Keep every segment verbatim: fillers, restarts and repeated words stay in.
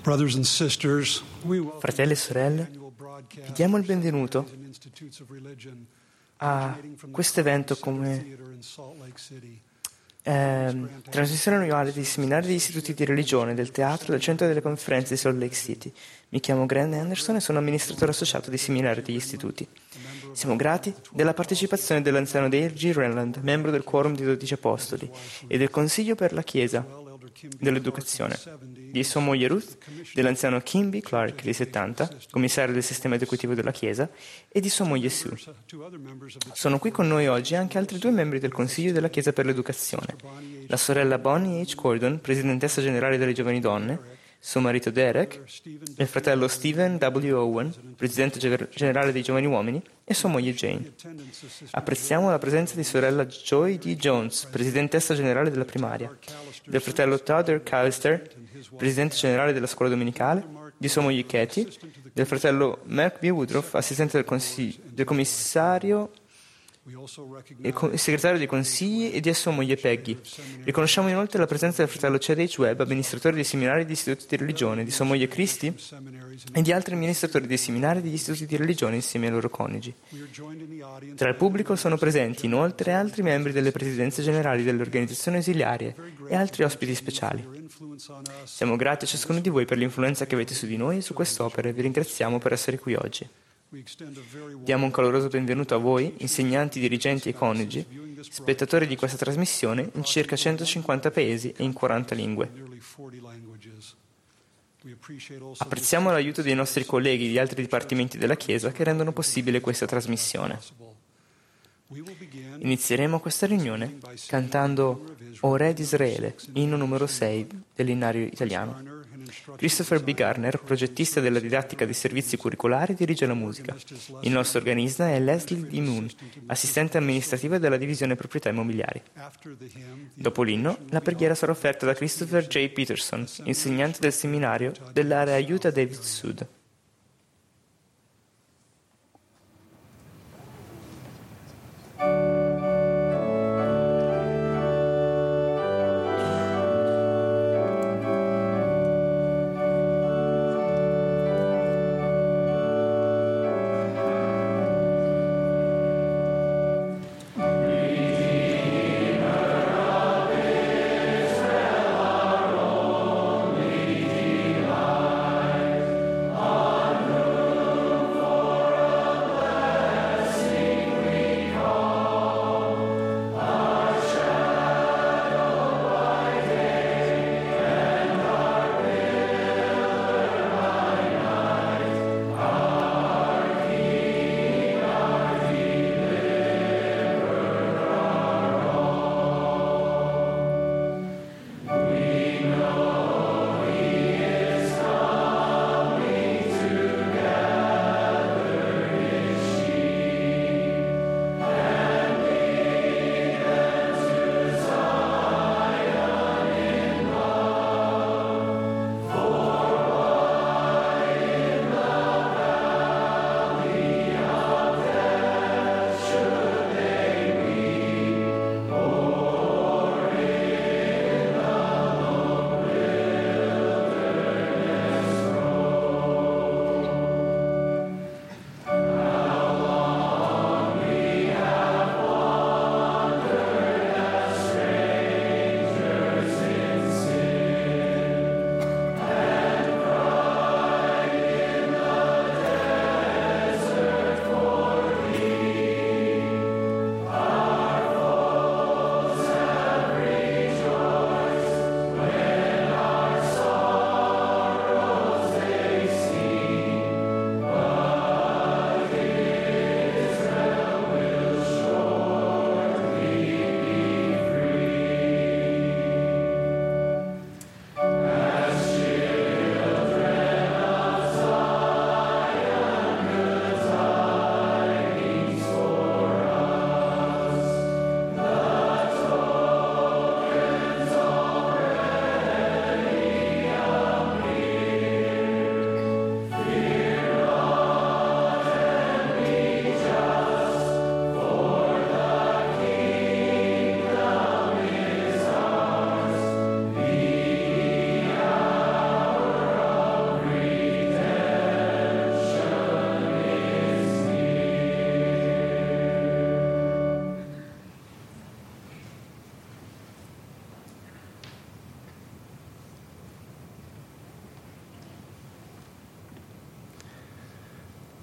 Brothers and sisters, we Fratelli e sorelle, vi diamo il benvenuto a questo evento come eh, trasmissione annuale dei seminari degli istituti di religione, del teatro, del centro delle conferenze di Salt Lake City. Mi chiamo Grant Anderson e sono amministratore associato dei seminari degli istituti. Siamo grati della partecipazione dell'anziano Dale G. Renland, membro del Quorum dei Dodici Apostoli, e del Consiglio per la Chiesa dell'Educazione, di sua moglie Ruth, dell'anziano Kim B. Clark di settanta, commissario del sistema esecutivo della Chiesa, e di sua moglie Sue. Sono qui con noi oggi anche altri due membri del Consiglio della Chiesa per l'Educazione, la sorella Bonnie H. Cordon, presidentessa generale delle Giovani Donne, suo marito Derek, il fratello Stephen W. Owen, presidente generale dei Giovani Uomini, e sua moglie Jane. Apprezziamo la presenza di sorella Joy D. Jones, presidentessa generale della primaria, del fratello Todd R. Callister, presidente generale della scuola domenicale, di sua moglie Katie, del fratello Mark B. Woodruff, assistente del, consiglio, del commissario e segretario dei consigli, e di sua moglie Peggy. Riconosciamo inoltre la presenza del fratello Chad H. Webb, amministratore dei seminari di istituti di religione, di sua moglie Christy e di altri amministratori dei seminari degli istituti di religione insieme ai loro coniugi. Tra il pubblico sono presenti inoltre altri membri delle presidenze generali delle organizzazioni ausiliarie e altri ospiti speciali. Siamo grati a ciascuno di voi per l'influenza che avete su di noi e su quest'opera e vi ringraziamo per essere qui oggi. Diamo un caloroso benvenuto a voi, insegnanti, dirigenti e coniugi, spettatori di questa trasmissione in circa centocinquanta paesi e in quaranta lingue. Apprezziamo l'aiuto dei nostri colleghi di altri dipartimenti della Chiesa che rendono possibile questa trasmissione. Inizieremo questa riunione cantando O Re di Israele, inno numero sei dell'innario italiano. Christopher B. Garner, progettista della didattica dei servizi curricolari, dirige la musica. Il nostro organista è Leslie D. Moon, assistente amministrativa della divisione proprietà immobiliari. Dopo l'inno, la preghiera sarà offerta da Christopher J. Peterson, insegnante del seminario dell'area Utah Davis Sud. Oh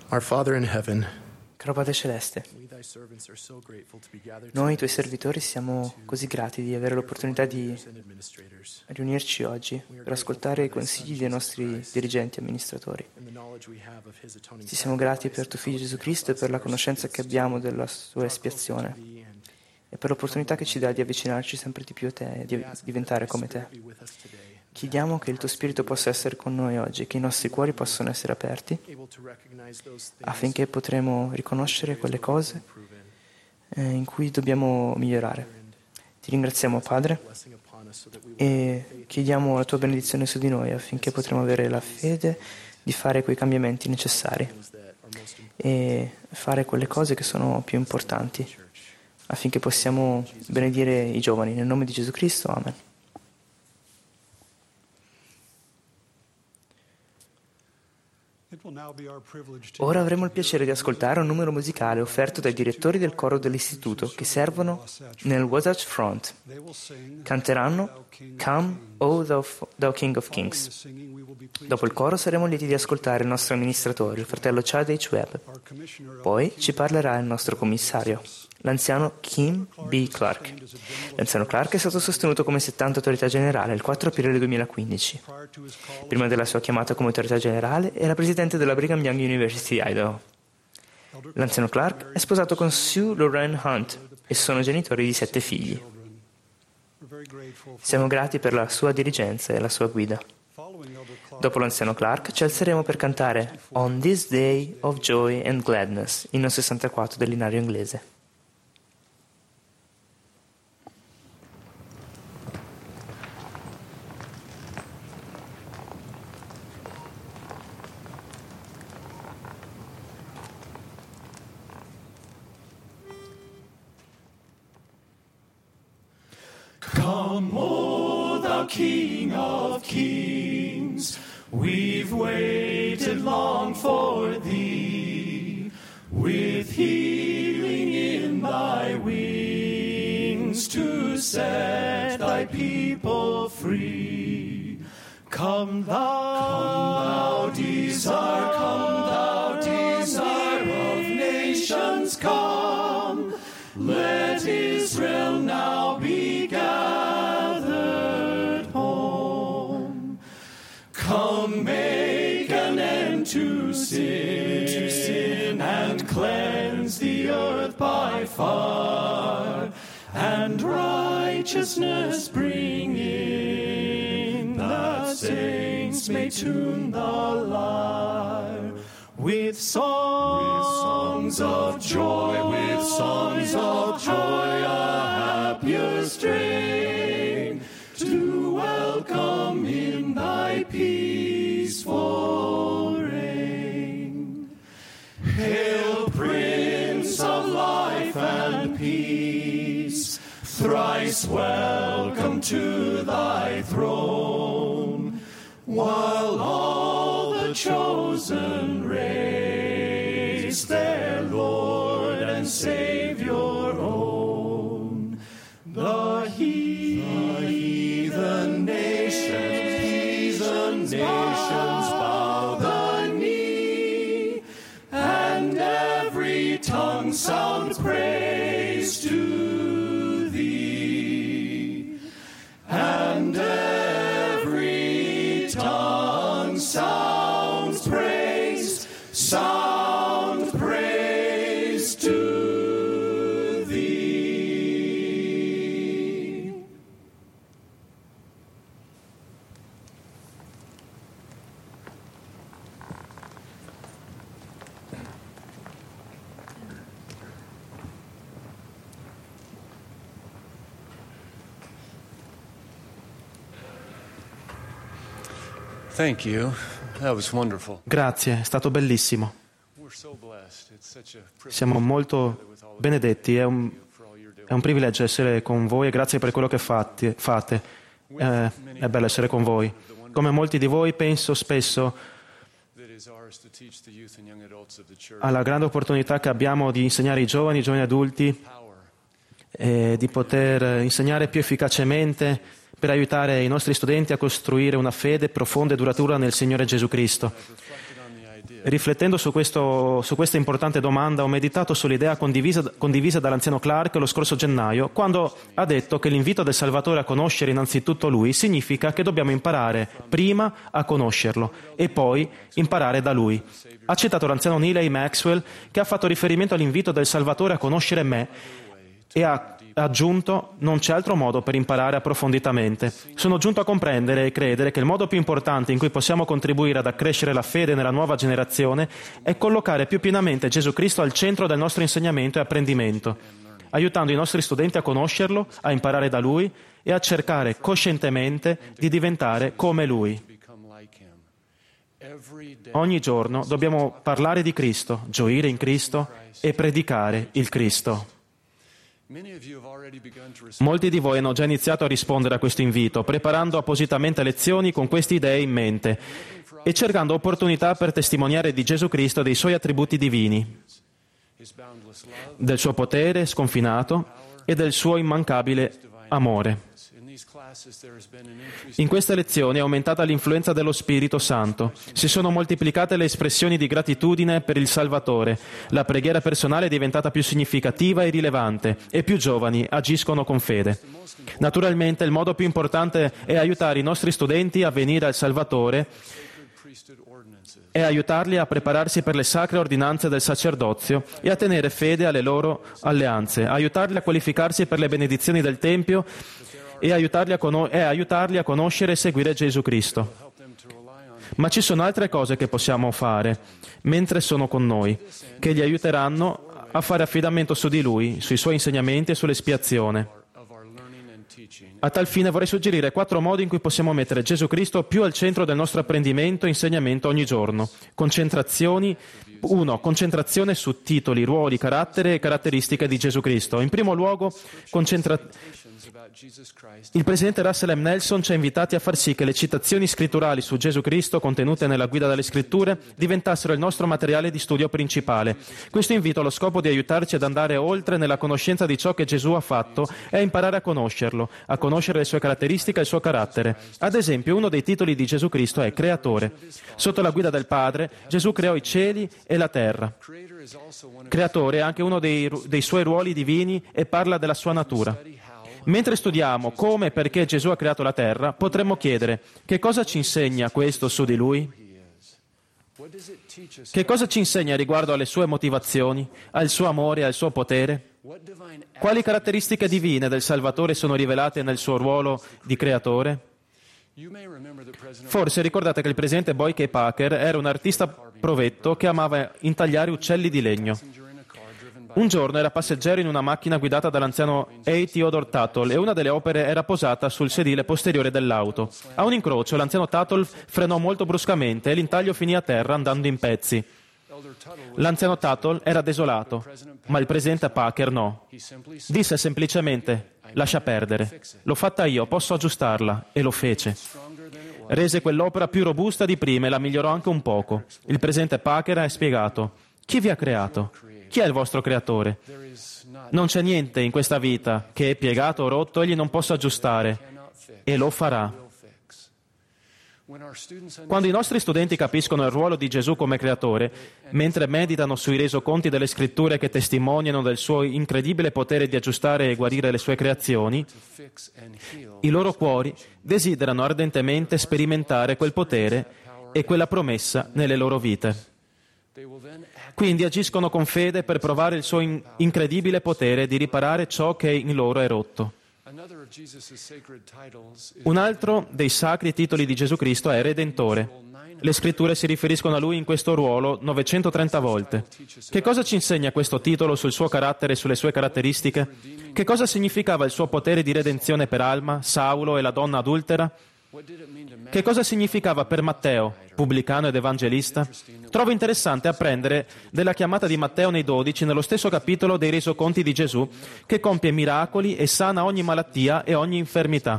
Our Father in heaven, Caro Padre Celeste, noi tuoi servitori siamo così grati di avere l'opportunità di riunirci oggi per ascoltare i consigli dei nostri dirigenti e amministratori. Ti siamo grati per tuo Figlio Gesù Cristo e per la conoscenza che abbiamo della sua espiazione e per l'opportunità che ci dà di avvicinarci sempre di più a te e di diventare come te. Chiediamo che il tuo Spirito possa essere con noi oggi, che i nostri cuori possano essere aperti affinché potremo riconoscere quelle cose eh, in cui dobbiamo migliorare. Ti ringraziamo, Padre, e chiediamo la tua benedizione su di noi affinché potremo avere la fede di fare quei cambiamenti necessari e fare quelle cose che sono più importanti affinché possiamo benedire i giovani. Nel nome di Gesù Cristo, Amen. Ora avremo il piacere di ascoltare un numero musicale offerto dai direttori del coro dell'istituto che servono nel Wasatch Front. Canteranno Come, O thou, thou King of Kings. Dopo il coro saremo lieti di ascoltare il nostro amministratore, il fratello Chad H. Webb. Poi ci parlerà il nostro commissario, l'anziano Kim B. Clark. L'anziano Clark è stato sostenuto come settanta autorità generale il quattro aprile duemilaquindici. Prima della sua chiamata come autorità generale era presidente della Brigham Young University di Idaho. L'anziano Clark è sposato con Sue Lorraine Hunt e sono genitori di sette figli. Siamo grati per la sua dirigenza e la sua guida. Dopo l'anziano Clark ci alzeremo per cantare On This Day of Joy and Gladness, inno sessantaquattro dell'inario inglese. Come, O thou King of Kings, we've waited long for thee, with healing in thy wings to set thy people free. Come thou, come thou desire, come thou desire of nations, come. Let Israel now be gathered home. Come, make an end to sin, to sin, and cleanse the earth by fire, and righteousness bring in, that saints may tune the lyre. With songs of joy, with songs of joy, a happier strain, to welcome in thy peaceful reign. Hail, Prince of life and peace, thrice welcome to thy throne, while all the chosen race their Lord and Savior own. The heathen nations, heathen nations bow the knee, and every tongue sound praise to thee, and every tongue sounds praise, sound praise to thee. Thank you. That was wonderful. Grazie, è stato bellissimo. We're so blessed. It's such a privilege Siamo molto benedetti, è un, è un privilegio essere con voi e grazie per quello che fate. fate. Eh, è bello essere con voi. Come molti di voi penso spesso alla grande opportunità che abbiamo di insegnare ai giovani, ai giovani adulti, e di poter insegnare più efficacemente per aiutare i nostri studenti a costruire una fede profonda e duratura nel Signore Gesù Cristo. Riflettendo su, questo, su questa importante domanda, ho meditato sull'idea condivisa, condivisa dall'anziano Clark lo scorso gennaio, quando ha detto che l'invito del Salvatore a conoscere innanzitutto Lui significa che dobbiamo imparare prima a conoscerlo e poi imparare da Lui. Ha citato l'anziano Neil A. Maxwell, che ha fatto riferimento all'invito del Salvatore a conoscere me e ha aggiunto: non c'è altro modo per imparare approfonditamente. Sono giunto a comprendere e credere che il modo più importante in cui possiamo contribuire ad accrescere la fede nella nuova generazione è collocare più pienamente Gesù Cristo al centro del nostro insegnamento e apprendimento, aiutando i nostri studenti a conoscerlo, a imparare da Lui e a cercare coscientemente di diventare come Lui. Ogni giorno dobbiamo parlare di Cristo, gioire in Cristo e predicare il Cristo. Molti di voi hanno già iniziato a rispondere a questo invito, preparando appositamente lezioni con queste idee in mente e cercando opportunità per testimoniare di Gesù Cristo e dei Suoi attributi divini, del Suo potere sconfinato e del Suo immancabile amore. In queste lezioni è aumentata l'influenza dello Spirito Santo. Si sono moltiplicate le espressioni di gratitudine per il Salvatore. La preghiera personale è diventata più significativa e rilevante e più giovani agiscono con fede. Naturalmente il modo più importante è aiutare i nostri studenti a venire al Salvatore e aiutarli a prepararsi per le sacre ordinanze del sacerdozio e a tenere fede alle loro alleanze, aiutarli a qualificarsi per le benedizioni del Tempio e aiutarli a, con- e aiutarli a conoscere e seguire Gesù Cristo. Ma ci sono altre cose che possiamo fare mentre sono con noi, che li aiuteranno a fare affidamento su di Lui, sui Suoi insegnamenti e sull'espiazione. A tal fine vorrei suggerire quattro modi in cui possiamo mettere Gesù Cristo più al centro del nostro apprendimento e insegnamento ogni giorno. Concentrazioni. Uno. Concentrazione su titoli, ruoli, carattere e caratteristiche di Gesù Cristo. In primo luogo, concentra... il presidente Russell M. Nelson ci ha invitati a far sì che le citazioni scritturali su Gesù Cristo contenute nella guida delle scritture diventassero il nostro materiale di studio principale. Questo invito ha lo scopo di aiutarci ad andare oltre nella conoscenza di ciò che Gesù ha fatto e a imparare a conoscerlo, a conoscere le sue caratteristiche e il suo carattere. Ad esempio, uno dei titoli di Gesù Cristo è Creatore. Sotto la guida del Padre, Gesù creò i cieli e la terra. Creatore è anche uno dei, dei suoi ruoli divini e parla della sua natura. Mentre studiamo come e perché Gesù ha creato la terra, potremmo chiedere: che cosa ci insegna questo su di Lui? Che cosa ci insegna riguardo alle sue motivazioni, al suo amore e al suo potere? Quali caratteristiche divine del Salvatore sono rivelate nel suo ruolo di creatore? Forse ricordate che il presidente Boy K. Packer era un artista provetto che amava intagliare uccelli di legno. Un giorno era passeggero in una macchina guidata dall'anziano A. Theodore Tuttle e una delle opere era posata sul sedile posteriore dell'auto. A un incrocio l'anziano Tuttle frenò molto bruscamente e l'intaglio finì a terra andando in pezzi. L'anziano Tuttle era desolato, ma il presidente Packer no. Disse semplicemente: lascia perdere, l'ho fatta io, posso aggiustarla, e lo fece. Rese quell'opera più robusta di prima e la migliorò anche un poco. Il presidente Packer ha spiegato: chi vi ha creato? Chi è il vostro creatore? Non c'è niente in questa vita che è piegato o rotto egli non possa aggiustare, e lo farà. Quando i nostri studenti capiscono il ruolo di Gesù come creatore, mentre meditano sui resoconti delle scritture che testimoniano del suo incredibile potere di aggiustare e guarire le sue creazioni, i loro cuori desiderano ardentemente sperimentare quel potere e quella promessa nelle loro vite. Quindi agiscono con fede per provare il suo in- incredibile potere di riparare ciò che in loro è rotto. Un altro dei sacri titoli di Gesù Cristo è Redentore. Le scritture si riferiscono a Lui in questo ruolo novecentotrenta volte. Che cosa ci insegna questo titolo sul suo carattere e sulle sue caratteristiche? Che cosa significava il suo potere di redenzione per Alma, Saulo e la donna adultera? Che cosa significava per Matteo, pubblicano ed evangelista? Trovo interessante apprendere della chiamata di Matteo nei dodici, nello stesso capitolo dei resoconti di Gesù, che compie miracoli e sana ogni malattia e ogni infermità.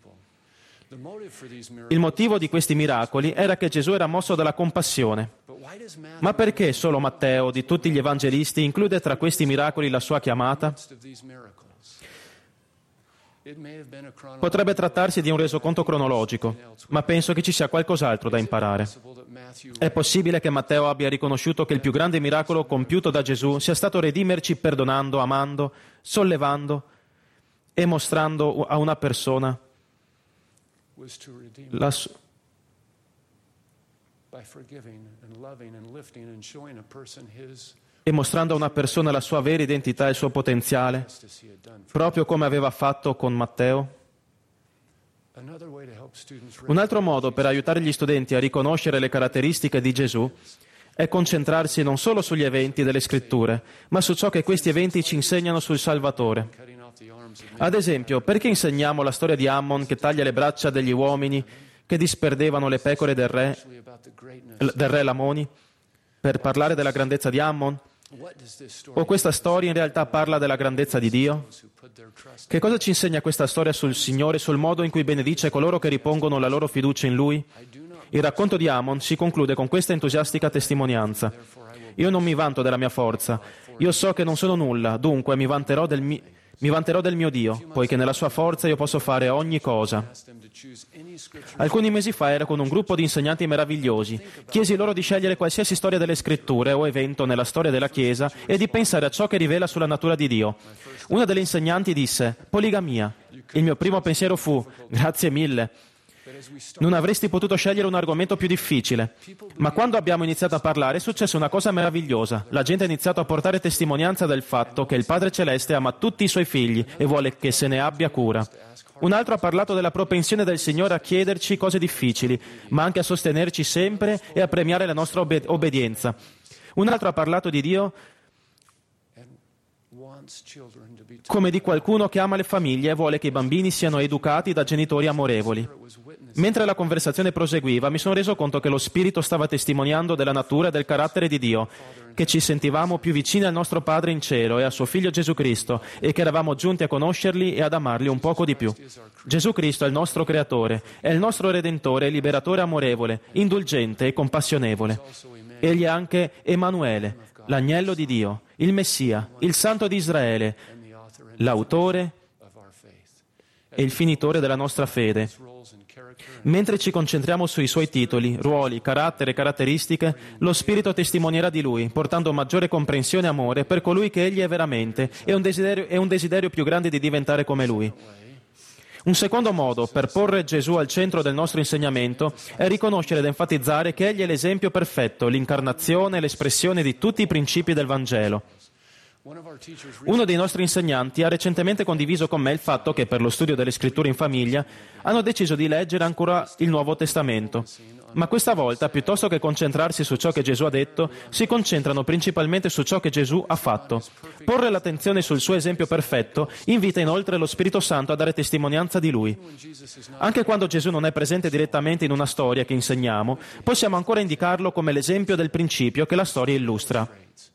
Il motivo di questi miracoli era che Gesù era mosso dalla compassione. Ma perché solo Matteo, di tutti gli evangelisti, include tra questi miracoli la sua chiamata? Potrebbe trattarsi di un resoconto cronologico, ma penso che ci sia qualcos'altro da imparare. È possibile che Matteo abbia riconosciuto che il più grande miracolo compiuto da Gesù sia stato redimerci perdonando, amando, sollevando e mostrando a una persona la sua e mostrando a una persona la sua vera identità e il suo potenziale, proprio come aveva fatto con Matteo. Un altro modo per aiutare gli studenti a riconoscere le caratteristiche di Gesù è concentrarsi non solo sugli eventi delle Scritture, ma su ciò che questi eventi ci insegnano sul Salvatore. Ad esempio, perché insegniamo la storia di Ammon che taglia le braccia degli uomini che disperdevano le pecore del re, del re Lamoni? Per parlare della grandezza di Ammon? O questa storia in realtà parla della grandezza di Dio? Che cosa ci insegna questa storia sul Signore, sul modo in cui benedice coloro che ripongono la loro fiducia in Lui? Il racconto di Ammon si conclude con questa entusiastica testimonianza. Io non mi vanto della mia forza, io so che non sono nulla, dunque mi vanterò del, mi... mi vanterò del mio Dio, poiché nella sua forza io posso fare ogni cosa. Alcuni mesi fa ero con un gruppo di insegnanti meravigliosi. Chiesi loro di scegliere qualsiasi storia delle Scritture o evento nella storia della Chiesa e di pensare a ciò che rivela sulla natura di Dio. Una delle insegnanti disse: poligamia. Il mio primo pensiero fu: grazie mille. Non avresti potuto scegliere un argomento più difficile. Ma quando abbiamo iniziato a parlare è successa una cosa meravigliosa. La gente ha iniziato a portare testimonianza del fatto che il Padre Celeste ama tutti i suoi figli e vuole che se ne abbia cura. Un altro ha parlato della propensione del Signore a chiederci cose difficili, ma anche a sostenerci sempre e a premiare la nostra obe- obbedienza. Un altro ha parlato di Dio come di qualcuno che ama le famiglie e vuole che i bambini siano educati da genitori amorevoli. Mentre la conversazione proseguiva, mi sono reso conto che lo Spirito stava testimoniando della natura e del carattere di Dio, che ci sentivamo più vicini al nostro Padre in cielo e a suo Figlio Gesù Cristo e che eravamo giunti a conoscerli e ad amarli un poco di più. Gesù Cristo è il nostro Creatore, è il nostro Redentore e Liberatore amorevole, indulgente e compassionevole. Egli è anche Emanuele, l'agnello di Dio, il Messia, il Santo di Israele, l'autore e il finitore della nostra fede. Mentre ci concentriamo sui suoi titoli, ruoli, carattere e caratteristiche, lo Spirito testimonierà di Lui, portando maggiore comprensione e amore per colui che Egli è veramente e un desiderio, e un desiderio più grande di diventare come Lui. Un secondo modo per porre Gesù al centro del nostro insegnamento è riconoscere ed enfatizzare che Egli è l'esempio perfetto, l'incarnazione e l'espressione di tutti i principi del Vangelo. Uno dei nostri insegnanti ha recentemente condiviso con me il fatto che per lo studio delle Scritture in famiglia hanno deciso di leggere ancora il Nuovo Testamento, ma questa volta, piuttosto che concentrarsi su ciò che Gesù ha detto, si concentrano principalmente su ciò che Gesù ha fatto. Porre l'attenzione sul suo esempio perfetto invita inoltre lo Spirito Santo a dare testimonianza di Lui. Anche quando Gesù non è presente direttamente in una storia che insegniamo, possiamo ancora indicarlo come l'esempio del principio che la storia illustra.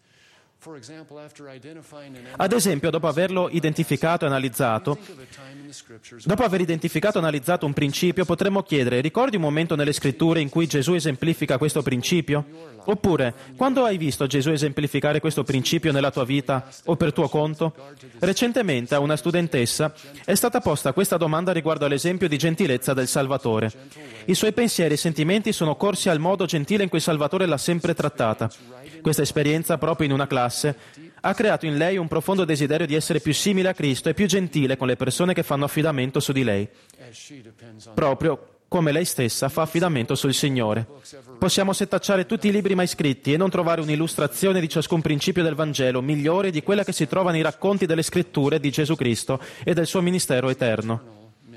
Ad esempio, dopo averlo identificato e analizzato, dopo aver identificato e analizzato un principio, potremmo chiedere: ricordi un momento nelle Scritture in cui Gesù esemplifica questo principio? Oppure, quando hai visto Gesù esemplificare questo principio nella tua vita o per tuo conto? Recentemente a una studentessa è stata posta questa domanda riguardo all'esempio di gentilezza del Salvatore. I suoi pensieri e sentimenti sono corsi al modo gentile in cui Salvatore l'ha sempre trattata. Questa esperienza, proprio in una classe, ha creato in lei un profondo desiderio di essere più simile a Cristo e più gentile con le persone che fanno affidamento su di lei, proprio come lei stessa fa affidamento sul Signore. Possiamo setacciare tutti i libri mai scritti e non trovare un'illustrazione di ciascun principio del Vangelo migliore di quella che si trova nei racconti delle Scritture di Gesù Cristo e del suo ministero eterno.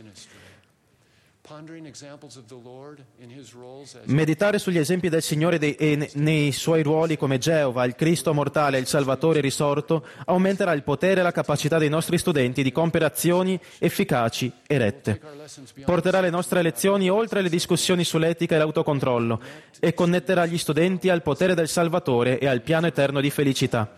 Meditare sugli esempi del Signore dei, e nei suoi ruoli come Geova, il Cristo mortale e il Salvatore risorto aumenterà il potere e la capacità dei nostri studenti di compiere azioni efficaci e rette. Porterà le nostre lezioni oltre le discussioni sull'etica e l'autocontrollo e connetterà gli studenti al potere del Salvatore e al piano eterno di felicità.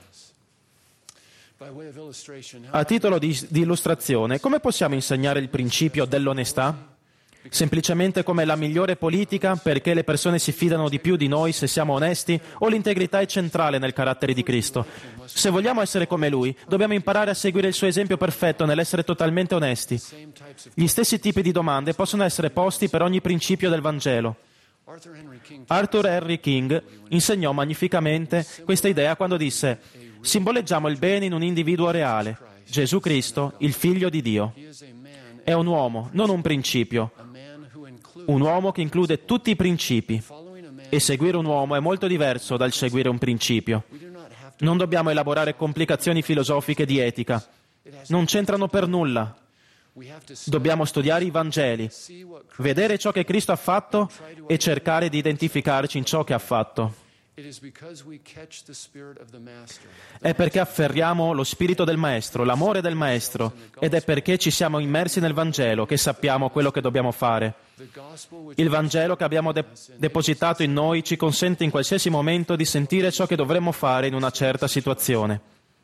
A titolo di, di illustrazione, come possiamo insegnare il principio dell'onestà? semplicemente come la migliore politica perché le persone si fidano di più di noi se siamo onesti, o l'integrità è centrale nel carattere di Cristo? Se vogliamo essere come Lui, dobbiamo imparare a seguire il suo esempio perfetto nell'essere totalmente onesti. Gli stessi tipi di domande possono essere posti per ogni principio del Vangelo. Arthur Henry King insegnò magnificamente questa idea quando disse: simboleggiamo il bene in un individuo reale, Gesù Cristo, il Figlio di Dio. È un uomo, non un principio. Un uomo che include tutti i principi. E seguire un uomo è molto diverso dal seguire un principio. Non dobbiamo elaborare complicazioni filosofiche di etica. Non c'entrano per nulla. Dobbiamo studiare i Vangeli, vedere ciò che Cristo ha fatto e cercare di identificarci in ciò che ha fatto. È perché afferriamo lo spirito del Maestro, l'amore del Maestro, ed è perché ci siamo immersi nel Vangelo che sappiamo quello che dobbiamo fare. Il Vangelo che abbiamo de- depositato in noi ci consente in qualsiasi momento di sentire ciò che dovremmo fare in una certa situazione.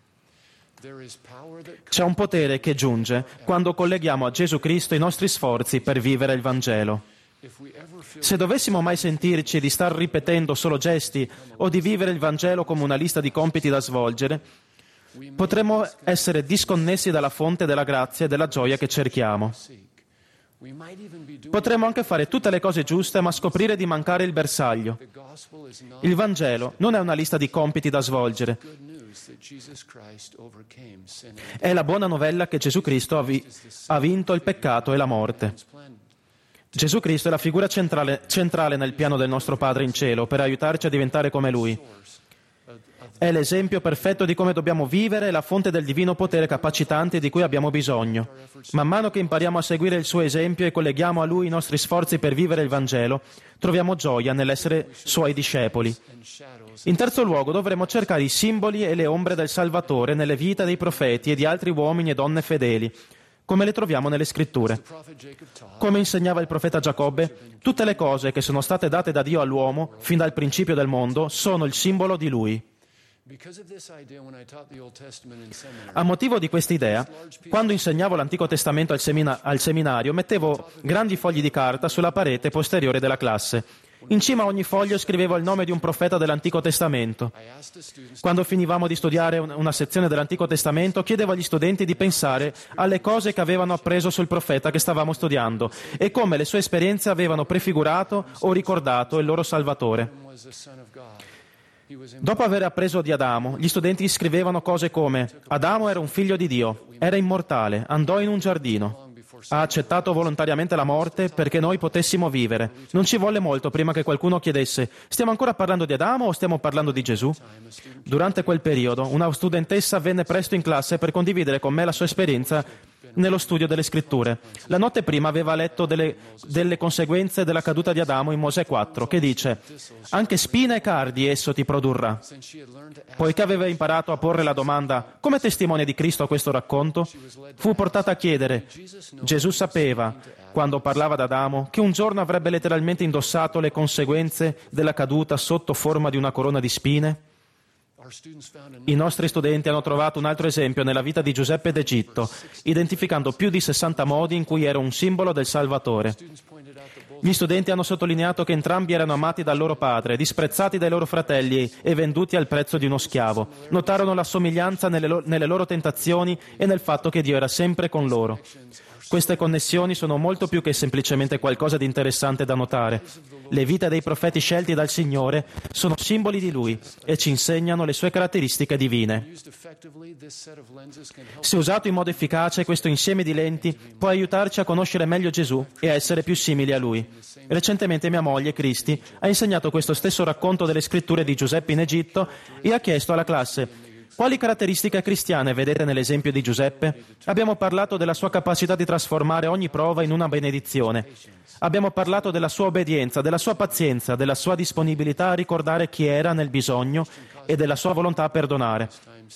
C'è un potere che giunge quando colleghiamo a Gesù Cristo i nostri sforzi per vivere il Vangelo. Se dovessimo mai sentirci di star ripetendo solo gesti o di vivere il Vangelo come una lista di compiti da svolgere, potremmo essere disconnessi dalla fonte della grazia e della gioia che cerchiamo. Potremmo anche fare tutte le cose giuste, ma scoprire di mancare il bersaglio. Il Vangelo non è una lista di compiti da svolgere. È la buona novella che Gesù Cristo ha, vi- ha vinto il peccato e la morte. Gesù Cristo è la figura centrale, centrale nel piano del nostro Padre in cielo per aiutarci a diventare come Lui. È l'esempio perfetto di come dobbiamo vivere la fonte del divino potere capacitante di cui abbiamo bisogno. Man mano che impariamo a seguire il suo esempio e colleghiamo a Lui i nostri sforzi per vivere il Vangelo, troviamo gioia nell'essere Suoi discepoli. In terzo luogo, dovremo cercare i simboli e le ombre del Salvatore nelle vite dei profeti e di altri uomini e donne fedeli, come le troviamo nelle Scritture. Come insegnava il profeta Giacobbe, tutte le cose che sono state date da Dio all'uomo, fin dal principio del mondo, sono il simbolo di Lui. A motivo di questa idea, quando insegnavo l'Antico Testamento al, semina- al seminario, mettevo grandi fogli di carta sulla parete posteriore della classe. In cima a ogni foglio scrivevo il nome di un profeta dell'Antico Testamento. Quando finivamo di studiare una sezione dell'Antico Testamento, chiedevo agli studenti di pensare alle cose che avevano appreso sul profeta che stavamo studiando e come le sue esperienze avevano prefigurato o ricordato il loro Salvatore. Dopo aver appreso di Adamo, gli studenti scrivevano cose come: Adamo era un figlio di Dio, era immortale, andò in un giardino. Ha accettato volontariamente la morte perché noi potessimo vivere. Non ci volle molto prima che qualcuno chiedesse: stiamo ancora parlando di Adamo o stiamo parlando di Gesù? Durante quel periodo, una studentessa venne presto in classe per condividere con me la sua esperienza nello studio delle Scritture. La notte prima aveva letto delle, delle conseguenze della caduta di Adamo in Mosè quattro, che dice: anche spine e cardi esso ti produrrà. Poiché aveva imparato a porre la domanda: come testimone di Cristo a questo racconto, fu portata a chiedere: Gesù sapeva, quando parlava ad Adamo, che un giorno avrebbe letteralmente indossato le conseguenze della caduta sotto forma di una corona di spine? I nostri studenti hanno trovato un altro esempio nella vita di Giuseppe d'Egitto, identificando più di sessanta modi in cui era un simbolo del Salvatore. Gli studenti hanno sottolineato che entrambi erano amati dal loro padre, disprezzati dai loro fratelli e venduti al prezzo di uno schiavo. Notarono la somiglianza nelle, lo- nelle loro tentazioni e nel fatto che Dio era sempre con loro. Queste connessioni sono molto più che semplicemente qualcosa di interessante da notare. Le vite dei profeti scelti dal Signore sono simboli di Lui e ci insegnano le sue caratteristiche divine. Se usato in modo efficace, questo insieme di lenti può aiutarci a conoscere meglio Gesù e a essere più simili a Lui. Recentemente mia moglie, Cristi, ha insegnato questo stesso racconto delle scritture di Giuseppe in Egitto e ha chiesto alla classe: quali caratteristiche cristiane vedete nell'esempio di Giuseppe? Abbiamo parlato della sua capacità di trasformare ogni prova in una benedizione. Abbiamo parlato della sua obbedienza, della sua pazienza, della sua disponibilità a ricordare chi era nel bisogno e della sua volontà a perdonare.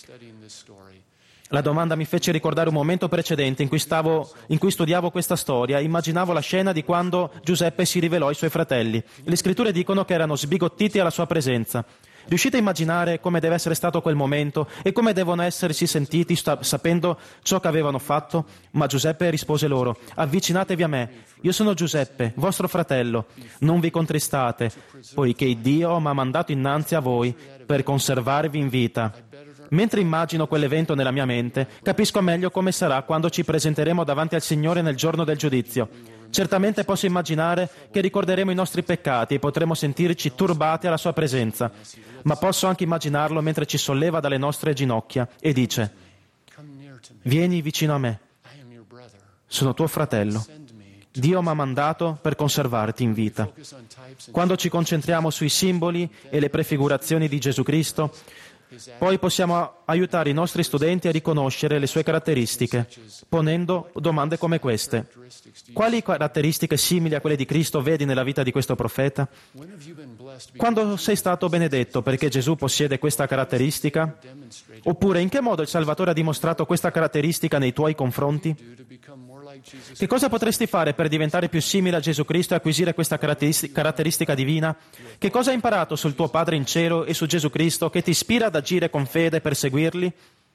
La domanda mi fece ricordare un momento precedente in cui, stavo, in cui studiavo questa storia e immaginavo la scena di quando Giuseppe si rivelò ai suoi fratelli. Le scritture dicono che erano sbigottiti alla sua presenza. Riuscite a immaginare come deve essere stato quel momento e come devono essersi sentiti sta- sapendo ciò che avevano fatto? Ma Giuseppe rispose loro: avvicinatevi a me, io sono Giuseppe, vostro fratello, non vi contristate, poiché Dio mi ha mandato innanzi a voi per conservarvi in vita. Mentre immagino quell'evento nella mia mente, capisco meglio come sarà quando ci presenteremo davanti al Signore nel giorno del giudizio. Certamente posso immaginare che ricorderemo i nostri peccati e potremo sentirci turbati alla sua presenza, ma posso anche immaginarlo mentre ci solleva dalle nostre ginocchia e dice: vieni vicino a me, sono tuo fratello. Dio mi ha mandato per conservarti in vita. Quando ci concentriamo sui simboli e le prefigurazioni di Gesù Cristo, poi possiamo aiutare i nostri studenti a riconoscere le sue caratteristiche, ponendo domande come queste. Quali caratteristiche simili a quelle di Cristo vedi nella vita di questo profeta? Quando sei stato benedetto perché Gesù possiede questa caratteristica? Oppure in che modo il Salvatore ha dimostrato questa caratteristica nei tuoi confronti? Che cosa potresti fare per diventare più simile a Gesù Cristo e acquisire questa caratteristica divina? Che cosa hai imparato sul tuo Padre in cielo e su Gesù Cristo che ti ispira ad agire con fede per seguirli?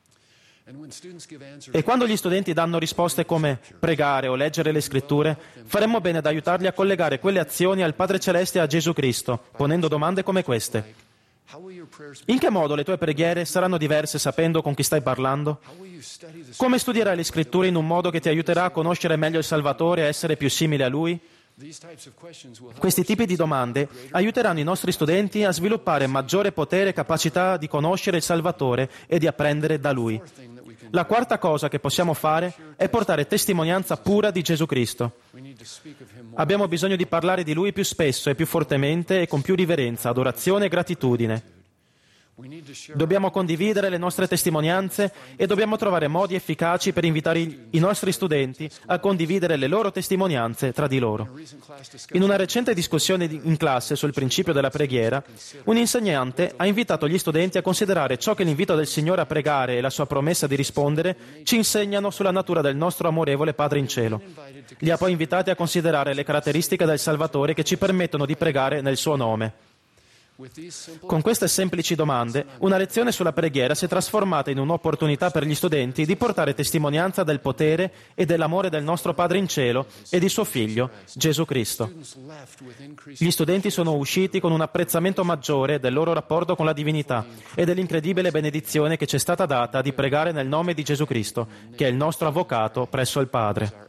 E quando gli studenti danno risposte come pregare o leggere le scritture, faremmo bene ad aiutarli a collegare quelle azioni al Padre Celeste e a Gesù Cristo, ponendo domande come queste. In che modo le tue preghiere saranno diverse sapendo con chi stai parlando? Come studierai le scritture in un modo che ti aiuterà a conoscere meglio il Salvatore e a essere più simile a Lui? Questi tipi di domande aiuteranno i nostri studenti a sviluppare maggiore potere e capacità di conoscere il Salvatore e di apprendere da Lui. La quarta cosa che possiamo fare è portare testimonianza pura di Gesù Cristo. Abbiamo bisogno di parlare di Lui più spesso e più fortemente e con più riverenza, adorazione e gratitudine. Dobbiamo condividere le nostre testimonianze e dobbiamo trovare modi efficaci per invitare i nostri studenti a condividere le loro testimonianze tra di loro. In una recente discussione in classe sul principio della preghiera, un insegnante ha invitato gli studenti a considerare ciò che l'invito del Signore a pregare e la sua promessa di rispondere ci insegnano sulla natura del nostro amorevole Padre in cielo. Li ha poi invitati a considerare le caratteristiche del Salvatore che ci permettono di pregare nel suo nome. Con queste semplici domande, una lezione sulla preghiera si è trasformata in un'opportunità per gli studenti di portare testimonianza del potere e dell'amore del nostro Padre in cielo e di suo Figlio, Gesù Cristo. Gli studenti sono usciti con un apprezzamento maggiore del loro rapporto con la divinità e dell'incredibile benedizione che ci è stata data di pregare nel nome di Gesù Cristo, che è il nostro avvocato presso il Padre.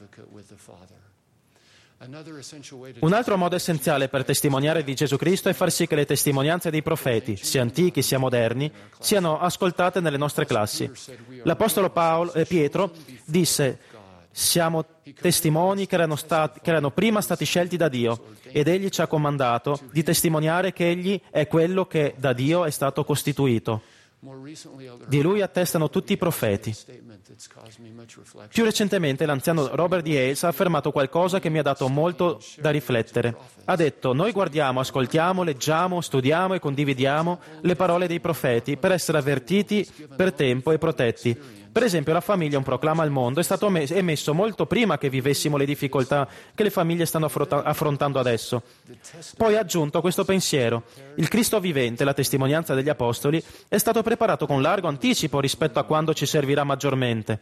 Un altro modo essenziale per testimoniare di Gesù Cristo è far sì che le testimonianze dei profeti, sia antichi sia moderni, siano ascoltate nelle nostre classi. L'Apostolo Paolo, eh, Pietro disse: siamo testimoni che erano, stati, che erano prima stati scelti da Dio ed Egli ci ha comandato di testimoniare che Egli è quello che da Dio è stato costituito. Di lui attestano tutti i profeti. Più recentemente l'anziano Robert D. Hales ha affermato qualcosa che mi ha dato molto da riflettere. Ha detto: noi guardiamo, ascoltiamo, leggiamo, studiamo e condividiamo le parole dei profeti per essere avvertiti per tempo e protetti. Per esempio, la famiglia, un proclama al mondo, è stato emesso molto prima che vivessimo le difficoltà che le famiglie stanno affrontando adesso. Poi ha aggiunto questo pensiero: il Cristo vivente, la testimonianza degli Apostoli, è stato preparato con largo anticipo rispetto a quando ci servirà maggiormente.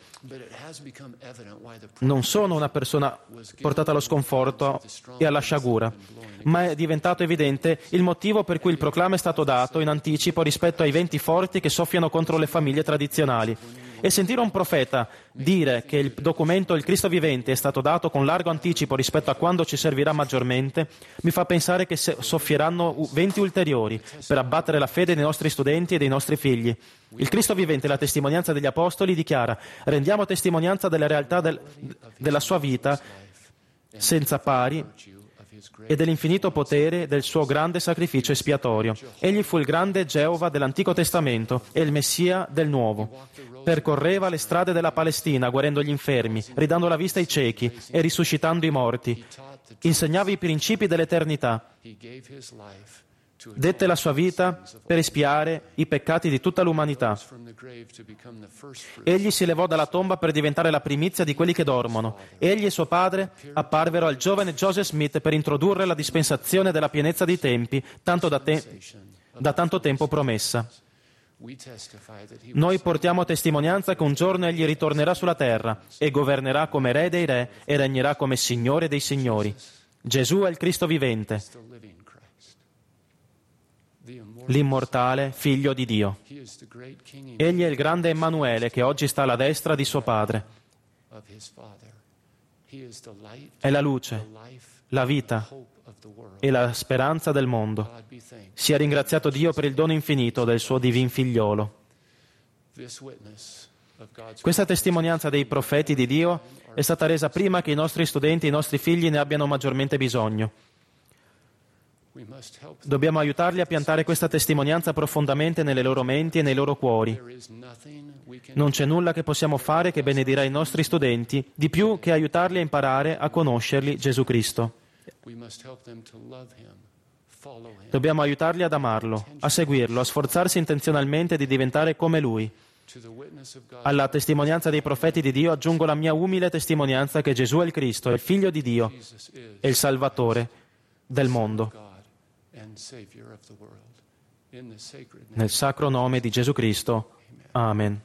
Non sono una persona portata allo sconforto e alla sciagura, ma è diventato evidente il motivo per cui il proclama è stato dato in anticipo rispetto ai venti forti che soffiano contro le famiglie tradizionali. E sentire un profeta dire che il documento Il Cristo vivente è stato dato con largo anticipo rispetto a quando ci servirà maggiormente mi fa pensare che soffieranno venti ulteriori per abbattere la fede dei nostri studenti e dei nostri figli. Il Cristo vivente, la testimonianza degli Apostoli, dichiara: rendiamo testimonianza della realtà del, della sua vita senza pari e dell'infinito potere del suo grande sacrificio espiatorio. Egli fu il grande Geova dell'Antico Testamento e il Messia del Nuovo. Percorreva le strade della Palestina guarendo gli infermi, ridando la vista ai ciechi e risuscitando i morti. Insegnava i principi dell'eternità. Dette la sua vita per espiare i peccati di tutta l'umanità. Egli si levò dalla tomba per diventare la primizia di quelli che dormono. Egli e suo padre apparvero al giovane Joseph Smith per introdurre la dispensazione della pienezza dei tempi, tanto da, te- da tanto tempo promessa. Noi portiamo testimonianza che un giorno egli ritornerà sulla terra e governerà come re dei re e regnerà come Signore dei signori. Gesù è il Cristo vivente, l'immortale Figlio di Dio. Egli è il grande Emanuele che oggi sta alla destra di suo Padre. È la luce, la vita e la speranza del mondo. Sia ringraziato Dio per il dono infinito del suo divin figliolo. Questa testimonianza dei profeti di Dio è stata resa prima che i nostri studenti e i nostri figli ne abbiano maggiormente bisogno. Dobbiamo aiutarli a piantare questa testimonianza profondamente nelle loro menti e nei loro cuori. Non c'è nulla che possiamo fare che benedirà i nostri studenti di più che aiutarli a imparare a conoscerli Gesù Cristo. Dobbiamo aiutarli ad amarlo, a seguirlo, a sforzarsi intenzionalmente di diventare come Lui. Alla testimonianza dei profeti di Dio aggiungo la mia umile testimonianza che Gesù è il Cristo, è il Figlio di Dio, è il Salvatore del mondo. Nel sacro nome di Gesù Cristo. Amen.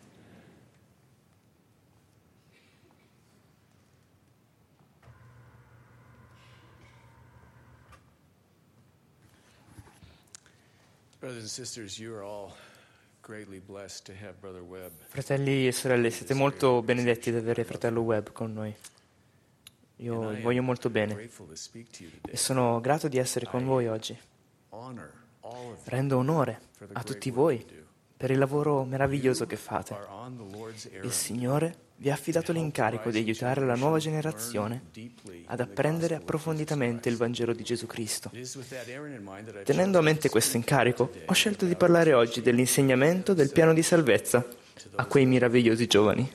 Fratelli e sorelle, siete molto benedetti di avere fratello Webb con noi. Io vi voglio molto bene e sono grato di essere con voi oggi. Rendo onore a tutti voi per il lavoro meraviglioso che fate. Il Signore vi ha affidato l'incarico di aiutare la nuova generazione ad apprendere approfonditamente il Vangelo di Gesù Cristo. Tenendo a mente questo incarico, ho scelto di parlare oggi dell'insegnamento del piano di salvezza a quei meravigliosi giovani.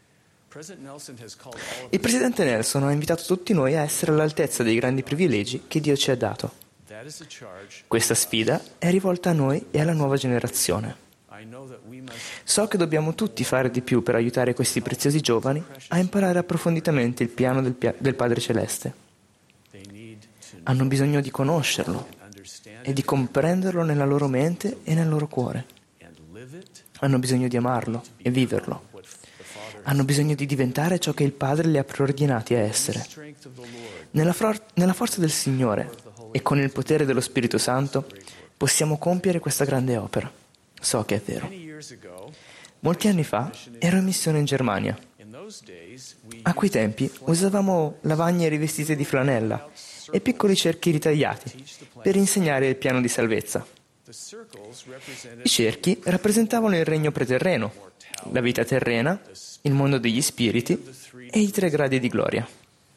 Il Presidente Nelson ha invitato tutti noi a essere all'altezza dei grandi privilegi che Dio ci ha dato. Questa sfida è rivolta a noi e alla nuova generazione. So che dobbiamo tutti fare di più per aiutare questi preziosi giovani a imparare approfonditamente il piano del, pia- del Padre Celeste. Hanno bisogno di conoscerlo e di comprenderlo nella loro mente e nel loro cuore. Hanno bisogno di amarlo e viverlo. Hanno bisogno di diventare ciò che il Padre li ha preordinati a essere. Nella, for- nella forza del Signore e con il potere dello Spirito Santo possiamo compiere questa grande opera. So che è vero. Molti anni fa ero in missione in Germania. A quei tempi usavamo lavagne rivestite di flanella e piccoli cerchi ritagliati per insegnare il piano di salvezza. I cerchi rappresentavano il regno preterreno, la vita terrena, il mondo degli spiriti e i tre gradi di gloria.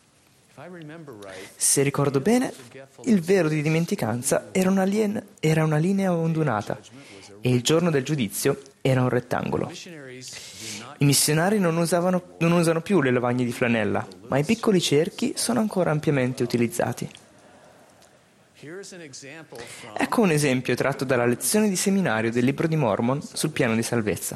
Se ricordo bene, il velo di dimenticanza era una, lien- era una linea ondulata e il giorno del giudizio era un rettangolo. I missionari non, usavano, non usano più le lavagne di flanella, ma i piccoli cerchi sono ancora ampiamente utilizzati. Ecco un esempio tratto dalla lezione di seminario del Libro di Mormon sul piano di salvezza.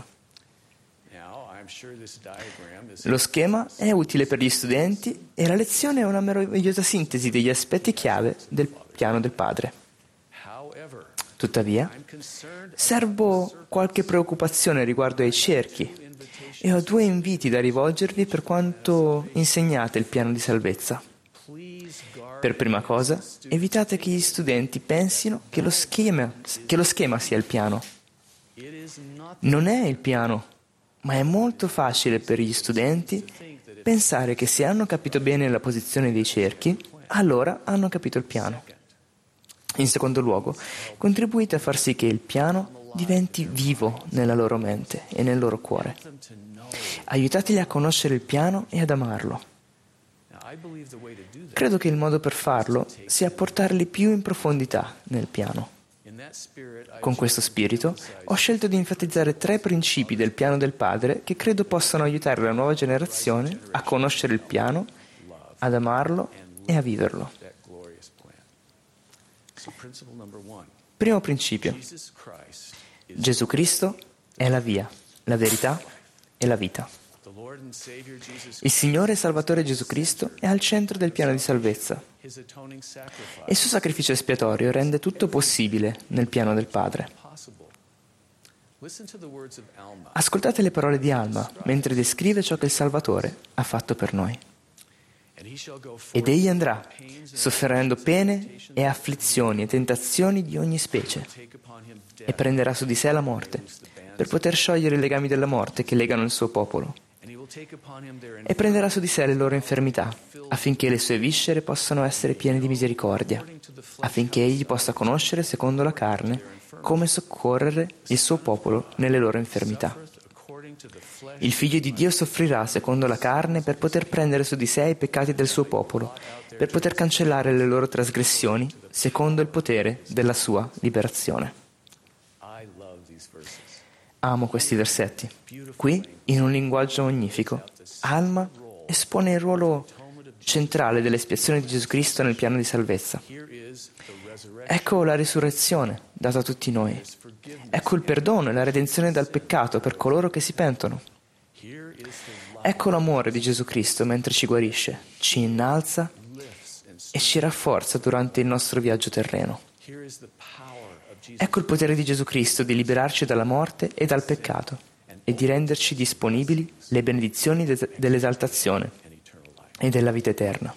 Lo schema è utile per gli studenti e la lezione è una meravigliosa sintesi degli aspetti chiave del piano del Padre. Tuttavia, serbo qualche preoccupazione riguardo ai cerchi e ho due inviti da rivolgervi per quanto insegnate il piano di salvezza. Per prima cosa, evitate che gli studenti pensino che lo schema, che lo schema sia il piano. Non è il piano, ma è molto facile per gli studenti pensare che se hanno capito bene la posizione dei cerchi, allora hanno capito il piano. In secondo luogo, contribuite a far sì che il piano diventi vivo nella loro mente e nel loro cuore. Aiutateli a conoscere il piano e ad amarlo. Credo che il modo per farlo sia portarli più in profondità nel piano. Con questo spirito ho scelto di enfatizzare tre principi del piano del Padre che credo possano aiutare la nuova generazione a conoscere il piano, ad amarlo e a viverlo. Primo principio. Gesù Cristo è la via, la verità e la vita. Il Signore e Salvatore Gesù Cristo è al centro del piano di salvezza. Il suo sacrificio espiatorio rende tutto possibile nel piano del Padre. Ascoltate le parole di Alma mentre descrive ciò che il Salvatore ha fatto per noi. Ed egli andrà, sofferendo pene e afflizioni e tentazioni di ogni specie, e prenderà su di sé la morte, per poter sciogliere i legami della morte che legano il suo popolo. E prenderà su di sé le loro infermità, affinché le sue viscere possano essere piene di misericordia, affinché egli possa conoscere secondo la carne come soccorrere il suo popolo nelle loro infermità. Il Figlio di Dio soffrirà secondo la carne per poter prendere su di sé i peccati del suo popolo, per poter cancellare le loro trasgressioni secondo il potere della sua liberazione. Amo questi versetti. Qui, in un linguaggio magnifico, Alma espone il ruolo centrale dell'espiazione di Gesù Cristo nel piano di salvezza. Ecco la risurrezione data a tutti noi. Ecco il perdono e la redenzione dal peccato per coloro che si pentono. Ecco l'amore di Gesù Cristo mentre ci guarisce, ci innalza e ci rafforza durante il nostro viaggio terreno. Ecco il potere di Gesù Cristo di liberarci dalla morte e dal peccato e di renderci disponibili le benedizioni de- dell'esaltazione e della vita eterna.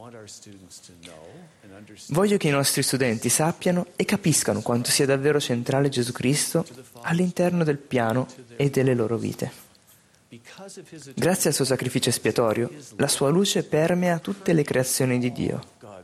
Voglio che i nostri studenti sappiano e capiscano quanto sia davvero centrale Gesù Cristo all'interno del piano e delle loro vite. Grazie al suo sacrificio espiatorio, la sua luce permea tutte le creazioni di Dio.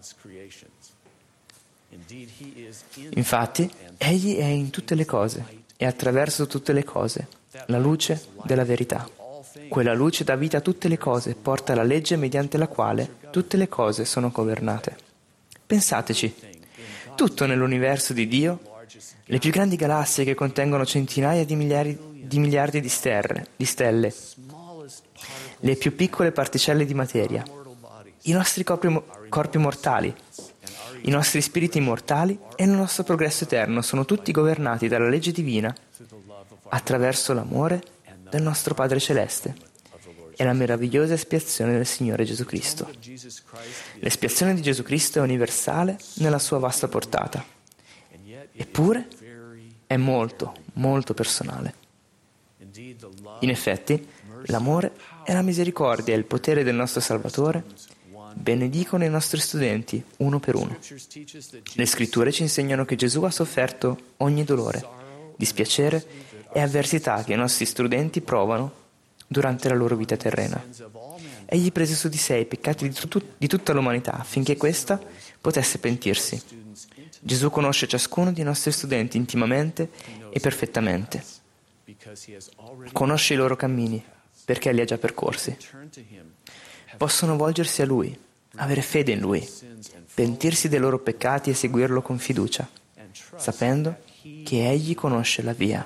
Infatti, Egli è in tutte le cose e attraverso tutte le cose, la luce della verità. Quella luce dà vita a tutte le cose e porta la legge mediante la quale tutte le cose sono governate. Pensateci, tutto nell'universo di Dio, le più grandi galassie che contengono centinaia di miliardi di, miliardi di, sterre, di stelle, le più piccole particelle di materia, i nostri corpi, corpi mortali, i nostri spiriti immortali e il nostro progresso eterno sono tutti governati dalla legge divina attraverso l'amore del nostro Padre Celeste e la meravigliosa espiazione del Signore Gesù Cristo. L'espiazione di Gesù Cristo è universale nella sua vasta portata, eppure è molto, molto personale. In effetti, l'amore e la misericordia e il potere del nostro Salvatore benedicono i nostri studenti uno per uno. Le Scritture ci insegnano che Gesù ha sofferto ogni dolore, dispiacere e avversità che i nostri studenti provano durante la loro vita terrena. Egli prese su di sé i peccati di, tut- di tutta l'umanità affinché questa potesse pentirsi. Gesù conosce ciascuno dei nostri studenti intimamente e perfettamente. Conosce i loro cammini perché li ha già percorsi. Possono volgersi a Lui, avere fede in Lui, pentirsi dei loro peccati e seguirlo con fiducia, sapendo che Egli conosce la via.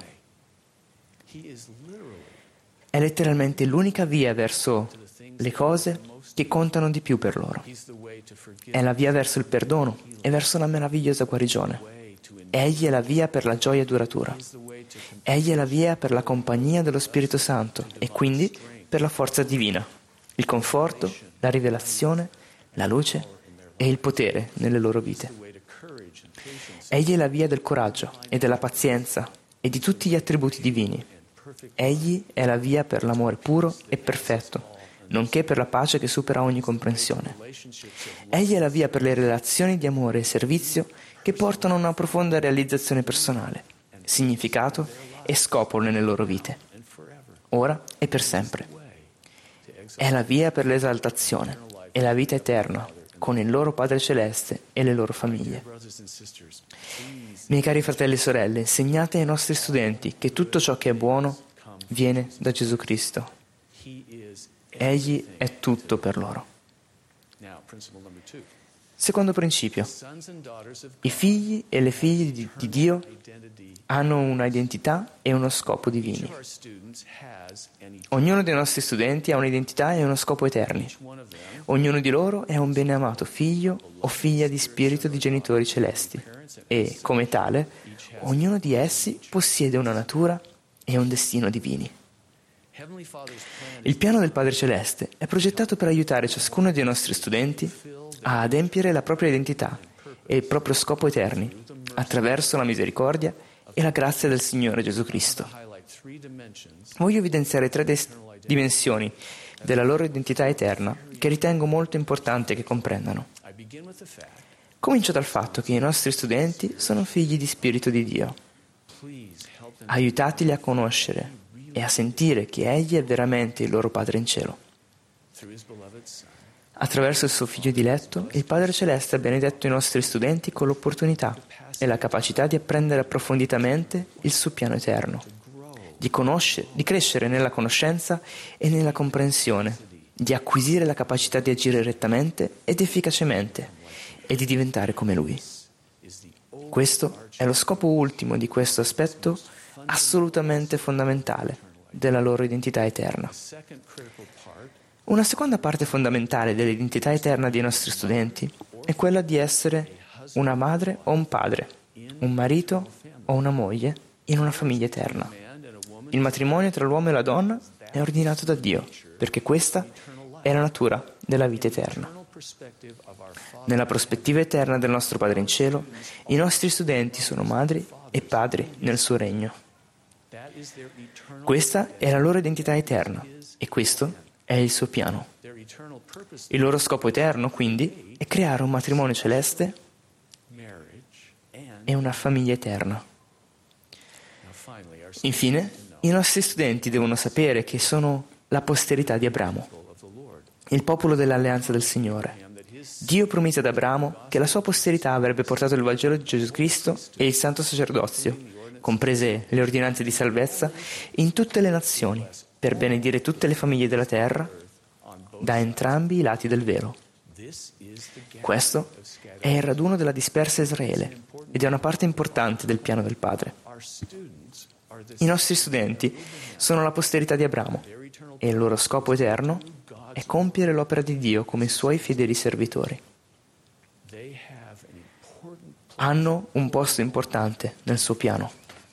È letteralmente l'unica via verso le cose che contano di più per loro. È la via verso il perdono e verso la meravigliosa guarigione. Egli è la via per la gioia duratura. Egli è la via per la compagnia dello Spirito Santo e quindi per la forza divina, il conforto, la rivelazione, la luce e il potere nelle loro vite. Egli è la via del coraggio e della pazienza e di tutti gli attributi divini. Egli è la via per l'amore puro e perfetto, nonché per la pace che supera ogni comprensione. Egli è la via per le relazioni di amore e servizio che portano a una profonda realizzazione personale, significato e scopo nelle loro vite, ora e per sempre. È la via per l'esaltazione e la vita eterna con il loro Padre Celeste e le loro famiglie. Miei cari fratelli e sorelle, insegnate ai nostri studenti che tutto ciò che è buono viene da Gesù Cristo. Egli è tutto per loro. Secondo principio, i figli e le figlie di, di Dio hanno una identità e uno scopo divini. Ognuno dei nostri studenti ha un'identità e uno scopo eterni. Ognuno di loro è un beneamato figlio o figlia di spirito di genitori celesti e, come tale, ognuno di essi possiede una natura e un destino divini. Il piano del Padre Celeste è progettato per aiutare ciascuno dei nostri studenti a adempiere la propria identità e il proprio scopo eterni attraverso la misericordia e la grazia del Signore Gesù Cristo. Voglio evidenziare tre des- dimensioni della loro identità eterna che ritengo molto importante che comprendano. Comincio dal fatto che i nostri studenti sono figli di Spirito di Dio. Aiutateli a conoscere e a sentire che Egli è veramente il loro Padre in cielo. Attraverso il suo Figlio diletto, il Padre Celeste ha benedetto i nostri studenti con l'opportunità e la capacità di apprendere approfonditamente il suo piano eterno, di, conoscere, di crescere nella conoscenza e nella comprensione, di acquisire la capacità di agire rettamente ed efficacemente e di diventare come Lui. Questo è lo scopo ultimo di questo aspetto assolutamente fondamentale della loro identità eterna. Una seconda parte fondamentale dell'identità eterna dei nostri studenti è quella di essere una madre o un padre, un marito o una moglie in una famiglia eterna. Il matrimonio tra l'uomo e la donna è ordinato da Dio, perché questa è la natura della vita eterna. Nella prospettiva eterna del nostro Padre in cielo, i nostri studenti sono madri e padri nel suo regno. Questa è la loro identità eterna e questo è il suo piano. Il loro scopo eterno, quindi, è creare un matrimonio celeste e una famiglia eterna. Infine, i nostri studenti devono sapere che sono la posterità di Abramo, il popolo dell'alleanza del Signore. Dio promise ad Abramo che la sua posterità avrebbe portato il Vangelo di Gesù Cristo e il Santo Sacerdozio, comprese le ordinanze di salvezza, in tutte le nazioni, per benedire tutte le famiglie della terra, da entrambi i lati del velo. Questo è il raduno della dispersa Israele ed è una parte importante del piano del Padre. I nostri studenti sono la posterità di Abramo e il loro scopo eterno è compiere l'opera di Dio come suoi fedeli servitori. Hanno un posto importante nel suo piano.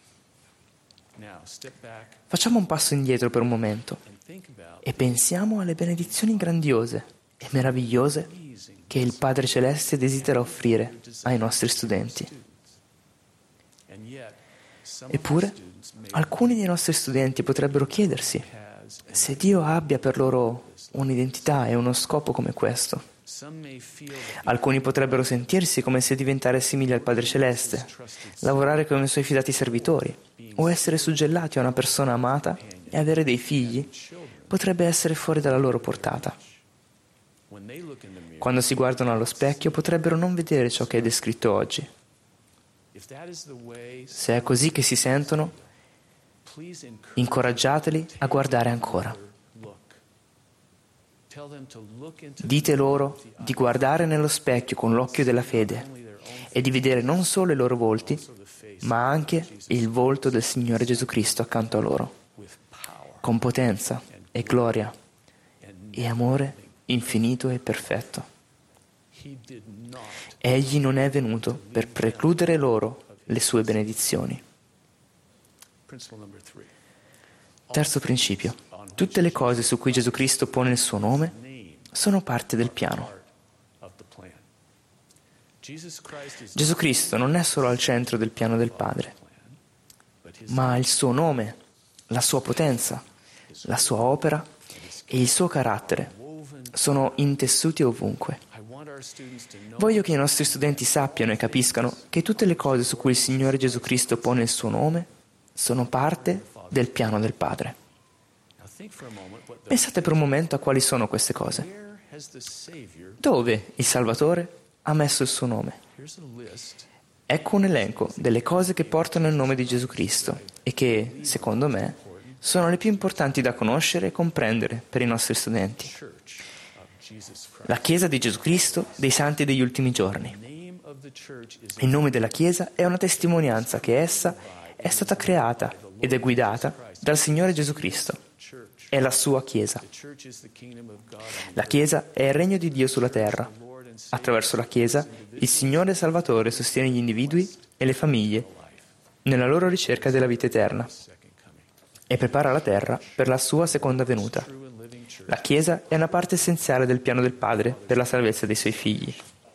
Facciamo un passo indietro per un momento e pensiamo alle benedizioni grandiose e meravigliose che il Padre Celeste desidera offrire ai nostri studenti. Eppure, alcuni dei nostri studenti potrebbero chiedersi se Dio abbia per loro un'identità e uno scopo come questo. Alcuni potrebbero sentirsi come se diventare simili al Padre Celeste, lavorare come i suoi fidati servitori, o essere suggellati a una persona amata e avere dei figli potrebbe essere fuori dalla loro portata. Quando si guardano allo specchio potrebbero non vedere ciò che è descritto oggi. Se è così che si sentono, incoraggiateli a guardare ancora. Dite loro di guardare nello specchio con l'occhio della fede e di vedere non solo i loro volti, ma anche il volto del Signore Gesù Cristo accanto a loro, con potenza e gloria e amore infinito e perfetto. Egli non è venuto per precludere loro le sue benedizioni. Terzo principio. Tutte le cose su cui Gesù Cristo pone il suo nome sono parte del piano. Gesù Cristo non è solo al centro del piano del Padre, ma il suo nome, la sua potenza, la sua opera e il suo carattere sono intessuti ovunque. Voglio che i nostri studenti sappiano e capiscano che tutte le cose su cui il Signore Gesù Cristo pone il suo nome sono parte del piano del Padre. Pensate per un momento a quali sono queste cose. Dove il Salvatore ha messo il suo nome? Ecco un elenco delle cose che portano il nome di Gesù Cristo e che, secondo me, sono le più importanti da conoscere e comprendere per i nostri studenti. La Chiesa di Gesù Cristo dei Santi degli ultimi giorni. Il nome della Chiesa è una testimonianza che essa è stata creata ed è guidata dal Signore Gesù Cristo. È la sua Chiesa. La Chiesa è il regno di Dio sulla terra. Attraverso la Chiesa, il Signore Salvatore sostiene gli individui e le famiglie nella loro ricerca della vita eterna. e prepara la terra per la sua seconda venuta. La Chiesa è una parte essenziale del piano del Padre per la salvezza dei suoi figli.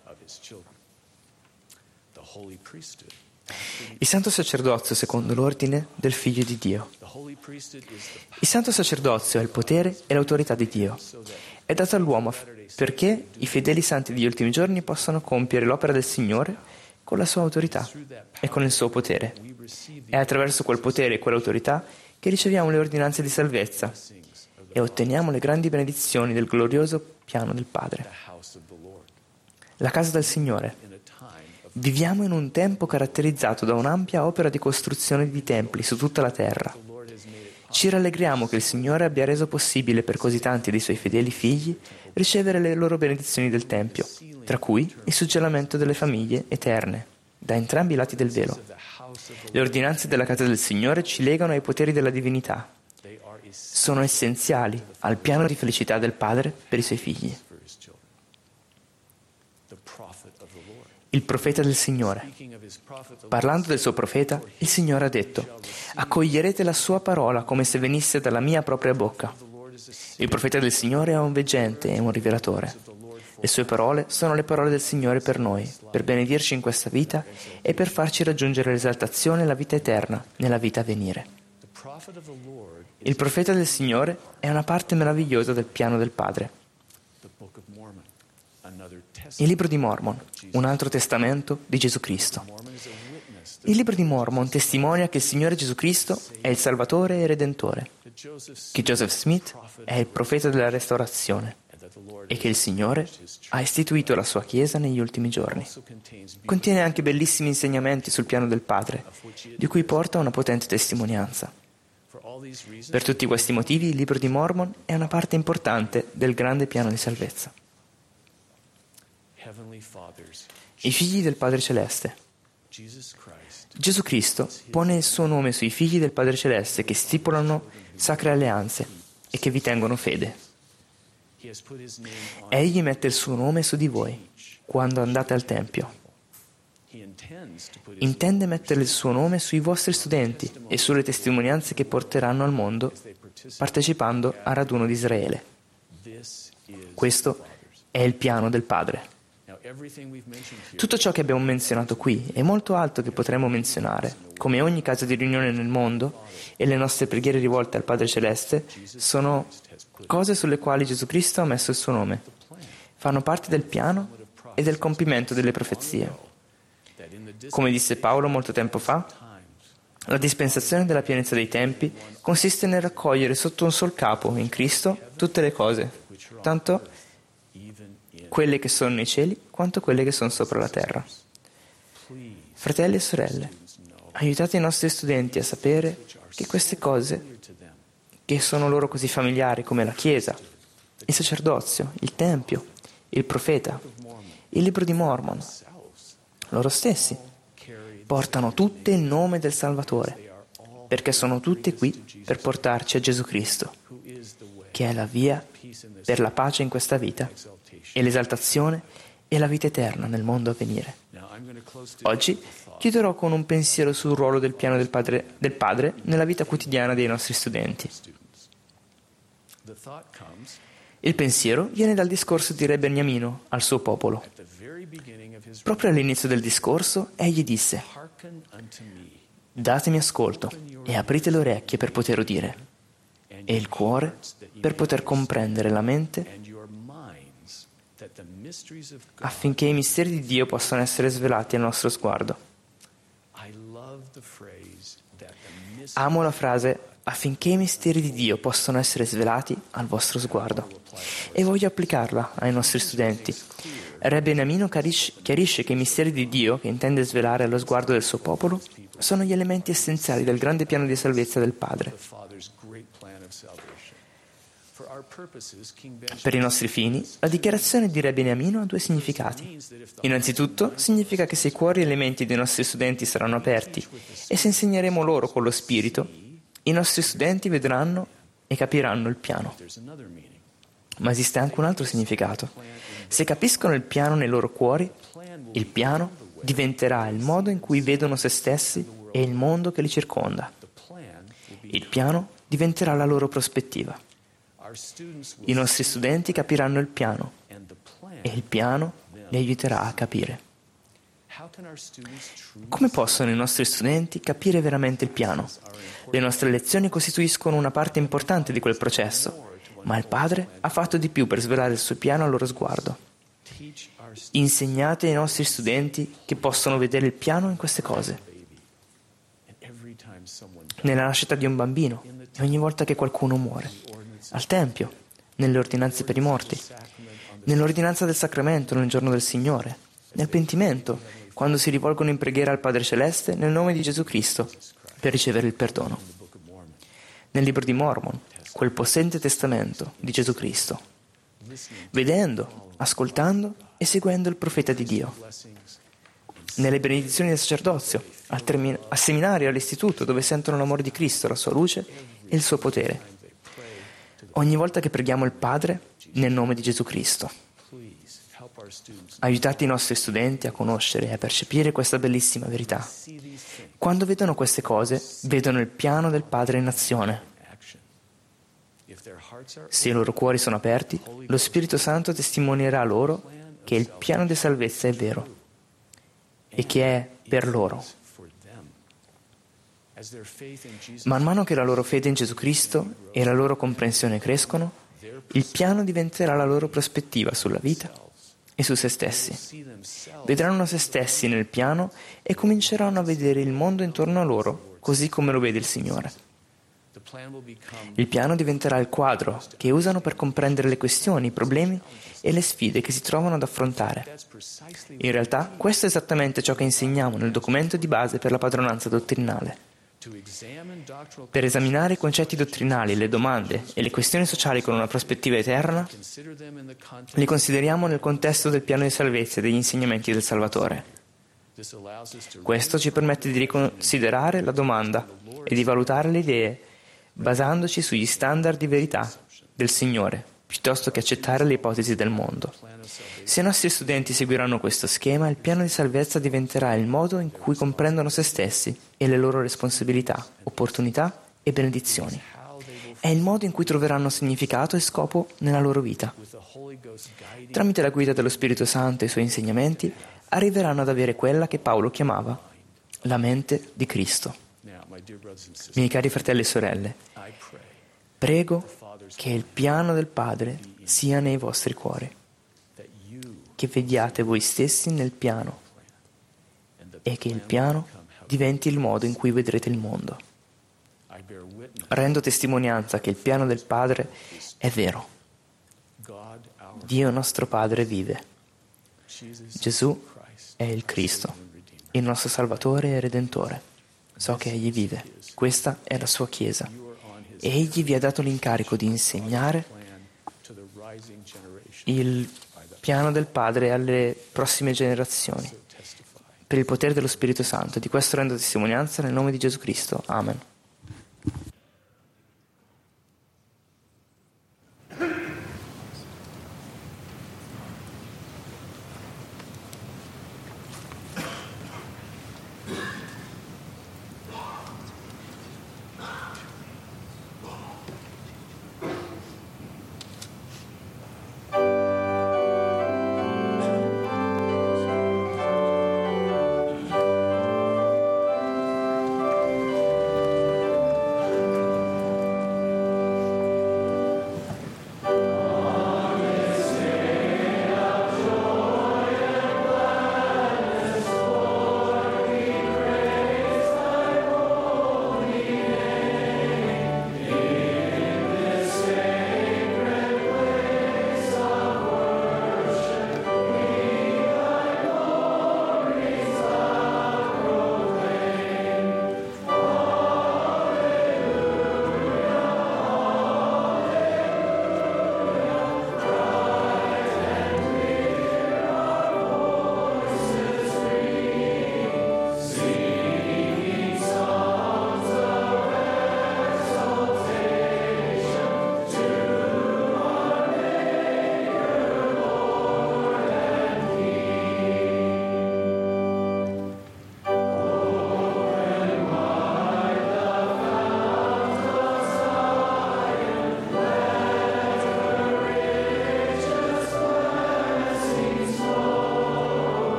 Il santo sacerdozio secondo l'ordine del Figlio di Dio. Il santo sacerdozio è il potere e l'autorità di Dio. È dato all'uomo perché i fedeli santi degli ultimi giorni possano compiere l'opera del Signore con la sua autorità e con il suo potere. È attraverso quel potere e quell'autorità che riceviamo le ordinanze di salvezza e otteniamo le grandi benedizioni del glorioso piano del Padre. La casa del Signore. Viviamo in un tempo caratterizzato da un'ampia opera di costruzione di templi su tutta la terra. Ci rallegriamo che il Signore abbia reso possibile per così tanti dei Suoi fedeli figli ricevere le loro benedizioni del Tempio, tra cui il suggellamento delle famiglie eterne, da entrambi i lati del velo. Le ordinanze della casa del Signore ci legano ai poteri della divinità. Sono essenziali al piano di felicità del Padre per i Suoi figli. Il profeta del Signore. Parlando del suo profeta, il Signore ha detto: accoglierete la sua parola come se venisse dalla mia propria bocca. Il profeta del Signore è un veggente e un rivelatore. Le sue parole sono le parole del Signore per noi, per benedirci in questa vita e per farci raggiungere l'esaltazione e la vita eterna nella vita a venire. Il profeta del Signore è una parte meravigliosa del piano del Padre. Il libro di Mormon, un altro testamento di Gesù Cristo. Il libro di Mormon testimonia che il Signore Gesù Cristo è il Salvatore e il Redentore, che Joseph Smith è il profeta della restaurazione e che il Signore ha istituito la sua Chiesa negli ultimi giorni. Contiene anche bellissimi insegnamenti sul piano del Padre, di cui porta una potente testimonianza. Per tutti questi motivi il libro di Mormon è una parte importante del grande piano di salvezza. I figli del Padre Celeste. Gesù Cristo pone il suo nome sui figli del Padre Celeste che stipulano sacre alleanze e che vi tengono fede. Egli mette il suo nome su di voi quando andate al Tempio. Intende mettere il suo nome sui vostri studenti e sulle testimonianze che porteranno al mondo partecipando al raduno di Israele. Questo è il piano del Padre. Tutto ciò che abbiamo menzionato qui e molto altro che potremmo menzionare, come ogni casa di riunione nel mondo e le nostre preghiere rivolte al Padre Celeste, sono cose sulle quali Gesù Cristo ha messo il suo nome. Fanno parte del piano e del compimento delle profezie. Come disse Paolo molto tempo fa, la dispensazione della pienezza dei tempi consiste nel raccogliere sotto un sol capo, in Cristo, tutte le cose, tanto quelle che sono nei cieli quanto quelle che sono sopra la terra. Fratelli e sorelle, aiutate i nostri studenti a sapere che queste cose, che sono loro così familiari come la Chiesa, il sacerdozio, il Tempio, il profeta, il libro di Mormon, loro stessi, portano tutte il nome del Salvatore, perché sono tutte qui per portarci a Gesù Cristo, che è la via per la pace in questa vita e l'esaltazione e la vita eterna nel mondo a venire. Oggi chiuderò con un pensiero sul ruolo del piano del Padre, del Padre nella vita quotidiana dei nostri studenti. Il pensiero viene dal discorso di Re Beniamino al suo popolo. Proprio all'inizio del discorso, egli disse: datemi ascolto e aprite le orecchie per poter udire, e il cuore per poter comprendere la mente, affinché i misteri di Dio possano essere svelati al nostro sguardo. Amo la frase affinché i misteri di Dio possano essere svelati al vostro sguardo e voglio applicarla ai nostri studenti. Re Beniamino chiarisce che i misteri di Dio, che intende svelare allo sguardo del suo popolo, sono gli elementi essenziali del grande piano di salvezza del Padre. Per i nostri fini, la dichiarazione di Re Beniamino ha due significati. Innanzitutto, significa che se i cuori e le menti dei nostri studenti saranno aperti e se insegneremo loro con lo Spirito, i nostri studenti vedranno e capiranno il piano. Ma esiste anche un altro significato. Se capiscono il piano nei loro cuori, il piano diventerà il modo in cui vedono se stessi e il mondo che li circonda. Il piano diventerà la loro prospettiva. I nostri studenti capiranno il piano e il piano li aiuterà a capire. Come possono i nostri studenti capire veramente il piano? Le nostre lezioni costituiscono una parte importante di quel processo, ma il Padre ha fatto di più per svelare il suo piano al loro sguardo. Insegnate ai nostri studenti che possono vedere il piano in queste cose. Nella nascita di un bambino e ogni volta che qualcuno muore, al Tempio, nelle ordinanze per i morti, nell'ordinanza del sacramento nel giorno del Signore, nel pentimento, quando si rivolgono in preghiera al Padre Celeste nel nome di Gesù Cristo per ricevere il perdono. Nel libro di Mormon, quel possente testamento di Gesù Cristo, vedendo, ascoltando e seguendo il profeta di Dio. Nelle benedizioni del sacerdozio, al, termine, al seminario, all'istituto, dove sentono l'amore di Cristo, la sua luce e il suo potere. Ogni volta che preghiamo il Padre nel nome di Gesù Cristo. Aiutate i nostri studenti a conoscere e a percepire questa bellissima verità. Quando vedono queste cose, vedono il piano del Padre in azione. Se i loro cuori sono aperti, lo Spirito Santo testimonierà loro che il piano di salvezza è vero e che è per loro. Man mano che la loro fede in Gesù Cristo e la loro comprensione crescono, il piano diventerà la loro prospettiva sulla vita e su se stessi. Vedranno se stessi nel piano e cominceranno a vedere il mondo intorno a loro, così come lo vede il Signore. Il piano diventerà il quadro che usano per comprendere le questioni, i problemi e le sfide che si trovano ad affrontare. In realtà, questo è esattamente ciò che insegniamo nel documento di base per la padronanza dottrinale. Per esaminare i concetti dottrinali, le domande e le questioni sociali con una prospettiva eterna, li consideriamo nel contesto del piano di salvezza e degli insegnamenti del Salvatore. Questo ci permette di riconsiderare la domanda e di valutare le idee basandoci sugli standard di verità del Signore, piuttosto che accettare le ipotesi del mondo. Se i nostri studenti seguiranno questo schema, il piano di salvezza diventerà il modo in cui comprendono se stessi e le loro responsabilità, opportunità e benedizioni. È il modo in cui troveranno significato e scopo nella loro vita. Tramite la guida dello Spirito Santo e i suoi insegnamenti, arriveranno ad avere quella che Paolo chiamava la mente di Cristo. Miei cari fratelli e sorelle, prego che il piano del Padre sia nei vostri cuori, che vediate voi stessi nel piano e che il piano diventi il modo in cui vedrete il mondo. Rendo testimonianza che il piano del Padre è vero. Dio nostro Padre vive. Gesù è il Cristo, il nostro Salvatore e Redentore. So che Egli vive. Questa è la sua Chiesa. E Egli vi ha dato l'incarico di insegnare il piano del Padre alle prossime generazioni, per il potere dello Spirito Santo. Di questo rendo testimonianza nel nome di Gesù Cristo. Amen.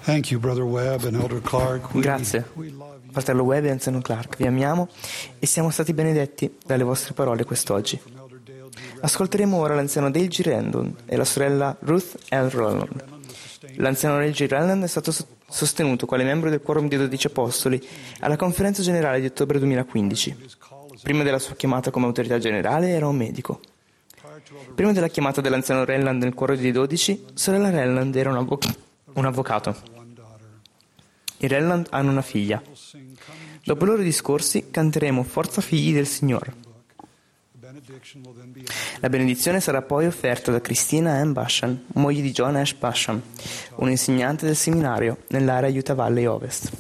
Thank you, Brother Webb and Elder Clark. We, Grazie, we love you. fratello Webb e anziano Clark, vi amiamo e siamo stati benedetti dalle vostre parole quest'oggi. Ascolteremo ora l'anziano Dale G. Randon e la sorella Ruth L. Rowland. L'anziano Dale G. Randon è stato sostenuto quale membro del Quorum dei Dodici Apostoli alla conferenza generale di ottobre duemilaquindici. Prima della sua chiamata come autorità generale era un medico. Prima della chiamata dell'anziano Rowland nel Quorum dei Dodici, sorella Rowland era un, avvoc- un avvocato. I Rowland hanno una figlia. Dopo i loro discorsi canteremo Forza figli del Signore. La benedizione sarà poi offerta da Christina M. Basham, moglie di John Ash Basham, un insegnante del seminario nell'area Utah Valley Ovest.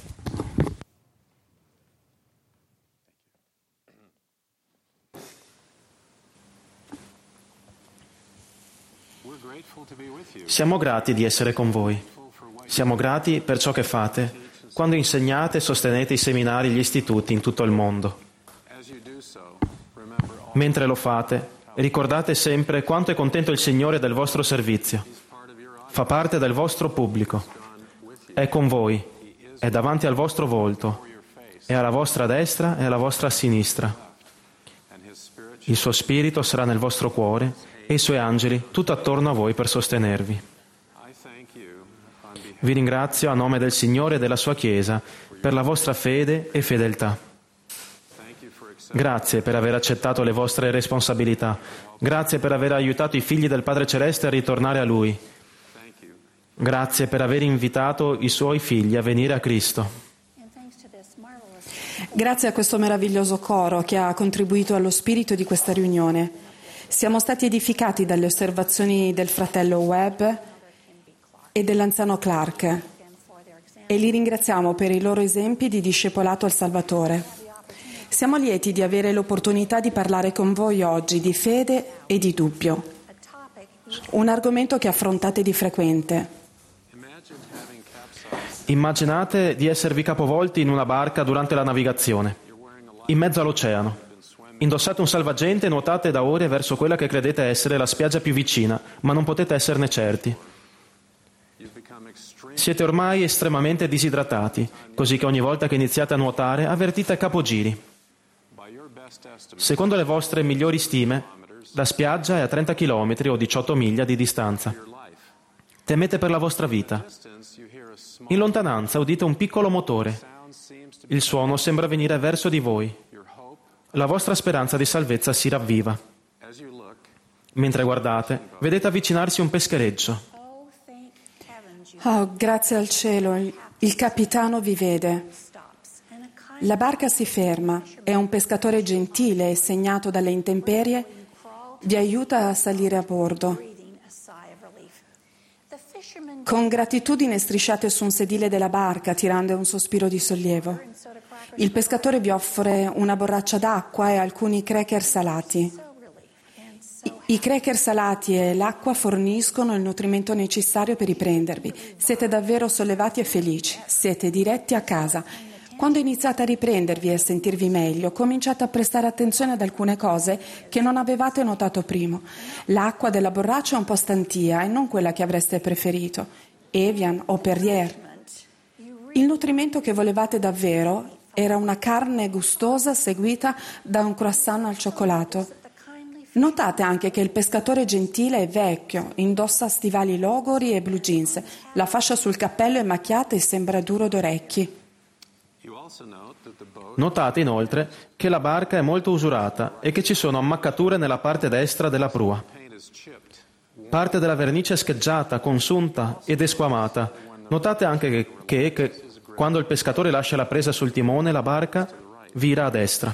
Siamo grati di essere con voi. Siamo grati per ciò che fate quando insegnate e sostenete i seminari e gli istituti in tutto il mondo. Mentre lo fate, ricordate sempre quanto è contento il Signore del vostro servizio. Fa parte del vostro pubblico. È con voi, è davanti al vostro volto, è alla vostra destra e alla vostra sinistra. Il suo spirito sarà nel vostro cuore e i suoi angeli tutto attorno a voi per sostenervi. Vi ringrazio a nome del Signore e della sua Chiesa per la vostra fede e fedeltà. Grazie per aver accettato le vostre responsabilità. Grazie per aver aiutato i figli del Padre Celeste a ritornare a Lui. Grazie per aver invitato i suoi figli a venire a Cristo. Grazie a questo meraviglioso coro che ha contribuito allo spirito di questa riunione. Siamo stati edificati dalle osservazioni del fratello Webb e dell'anziano Clark e li ringraziamo per i loro esempi di discepolato al Salvatore. Siamo lieti di avere l'opportunità di parlare con voi oggi di fede e di dubbio, un argomento che affrontate di frequente. Immaginate di esservi capovolti in una barca durante la navigazione, in mezzo all'oceano. Indossate un salvagente e nuotate da ore verso quella che credete essere la spiaggia più vicina, ma non potete esserne certi. Siete ormai estremamente disidratati, così che ogni volta che iniziate a nuotare avvertite capogiri. Secondo le vostre migliori stime, la spiaggia è a trenta chilometri o diciotto miglia di distanza. Temete per la vostra vita. In lontananza udite un piccolo motore. Il suono sembra venire verso di voi. La vostra speranza di salvezza si ravviva. Mentre guardate, vedete avvicinarsi un peschereccio. Oh, grazie al cielo, il, il capitano vi vede. La barca si ferma e un pescatore gentile e segnato dalle intemperie vi aiuta a salire a bordo. Con gratitudine strisciate su un sedile della barca, tirando un sospiro di sollievo. Il pescatore vi offre una borraccia d'acqua e alcuni cracker salati. I, I cracker salati e l'acqua forniscono il nutrimento necessario per riprendervi. Siete davvero sollevati e felici. Siete diretti a casa. Quando iniziate a riprendervi e a sentirvi meglio, cominciate a prestare attenzione ad alcune cose che non avevate notato prima. L'acqua della borraccia è un po' stantia e non quella che avreste preferito, Evian o Perrier. Il nutrimento che volevate davvero era una carne gustosa seguita da un croissant al cioccolato. Notate anche che il pescatore gentile è vecchio, indossa stivali logori e blue jeans, la fascia sul cappello è macchiata e sembra duro d'orecchi. Notate inoltre che la barca è molto usurata e che ci sono ammaccature nella parte destra della prua. Parte della vernice è scheggiata, consunta ed esquamata. Notate anche che, che, che quando il pescatore lascia la presa sul timone, la barca vira a destra.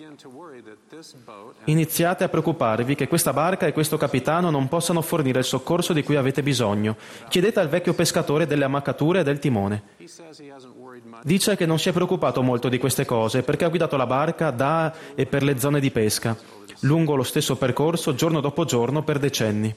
Iniziate a preoccuparvi che questa barca e questo capitano non possano fornire il soccorso di cui avete bisogno. Chiedete al vecchio pescatore delle ammaccature e del timone. Dice che non si è preoccupato molto di queste cose perché ha guidato la barca da e per le zone di pesca, lungo lo stesso percorso giorno dopo giorno per decenni.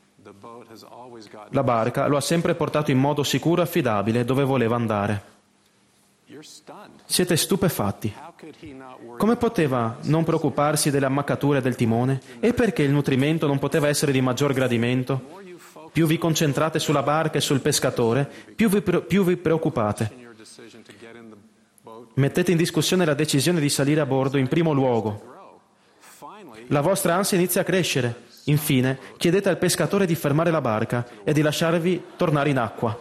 La barca lo ha sempre portato in modo sicuro e affidabile dove voleva andare. Siete stupefatti. Come poteva non preoccuparsi delle ammaccature del timone? E perché il nutrimento non poteva essere di maggior gradimento? più vi concentrate sulla barca e sul pescatore, più vi, pre- più vi preoccupate. Mettete in discussione la decisione di salire a bordo in primo luogo. La vostra ansia inizia a crescere. Infine, chiedete al pescatore di fermare la barca e di lasciarvi tornare in acqua.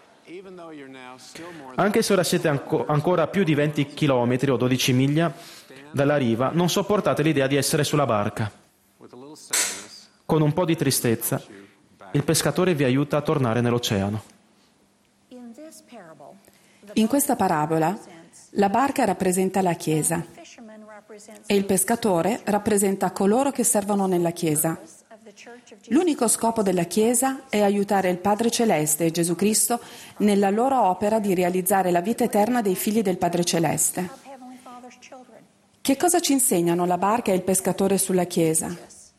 Anche se ora siete anco- ancora a più di venti chilometri o dodici miglia dalla riva, non sopportate l'idea di essere sulla barca. Con un po' di tristezza, il pescatore vi aiuta a tornare nell'oceano. In questa parabola, la barca rappresenta la Chiesa e il pescatore rappresenta coloro che servono nella Chiesa. L'unico scopo della Chiesa è aiutare il Padre Celeste e Gesù Cristo nella loro opera di realizzare la vita eterna dei figli del Padre Celeste. Che cosa ci insegnano la barca e il pescatore sulla Chiesa?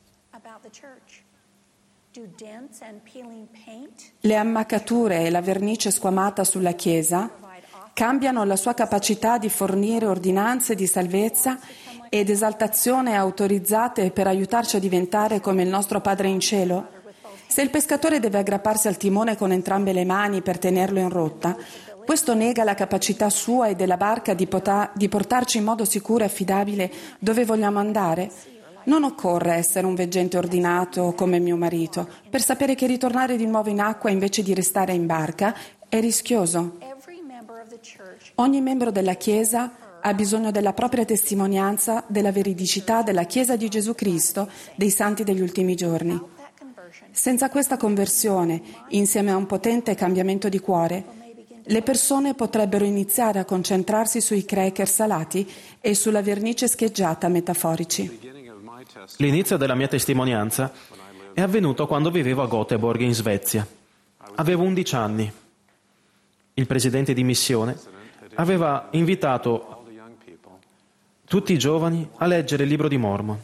Le ammaccature e la vernice squamata sulla Chiesa cambiano la sua capacità di fornire ordinanze di salvezza ed esaltazione autorizzate per aiutarci a diventare come il nostro Padre in cielo? Se il pescatore deve aggrapparsi al timone con entrambe le mani per tenerlo in rotta, questo nega la capacità sua e della barca di, pota- di portarci in modo sicuro e affidabile dove vogliamo andare. Non occorre essere un veggente ordinato come mio marito per sapere che ritornare di nuovo in acqua invece di restare in barca è rischioso. Ogni membro della Chiesa ha bisogno della propria testimonianza della veridicità della Chiesa di Gesù Cristo, dei santi degli ultimi giorni. Senza questa conversione, insieme a un potente cambiamento di cuore, le persone potrebbero iniziare a concentrarsi sui cracker salati e sulla vernice scheggiata metaforici. L'inizio della mia testimonianza è avvenuto quando vivevo a Göteborg in Svezia. Avevo undici anni. Il presidente di missione aveva invitato tutti i giovani a leggere il libro di Mormon.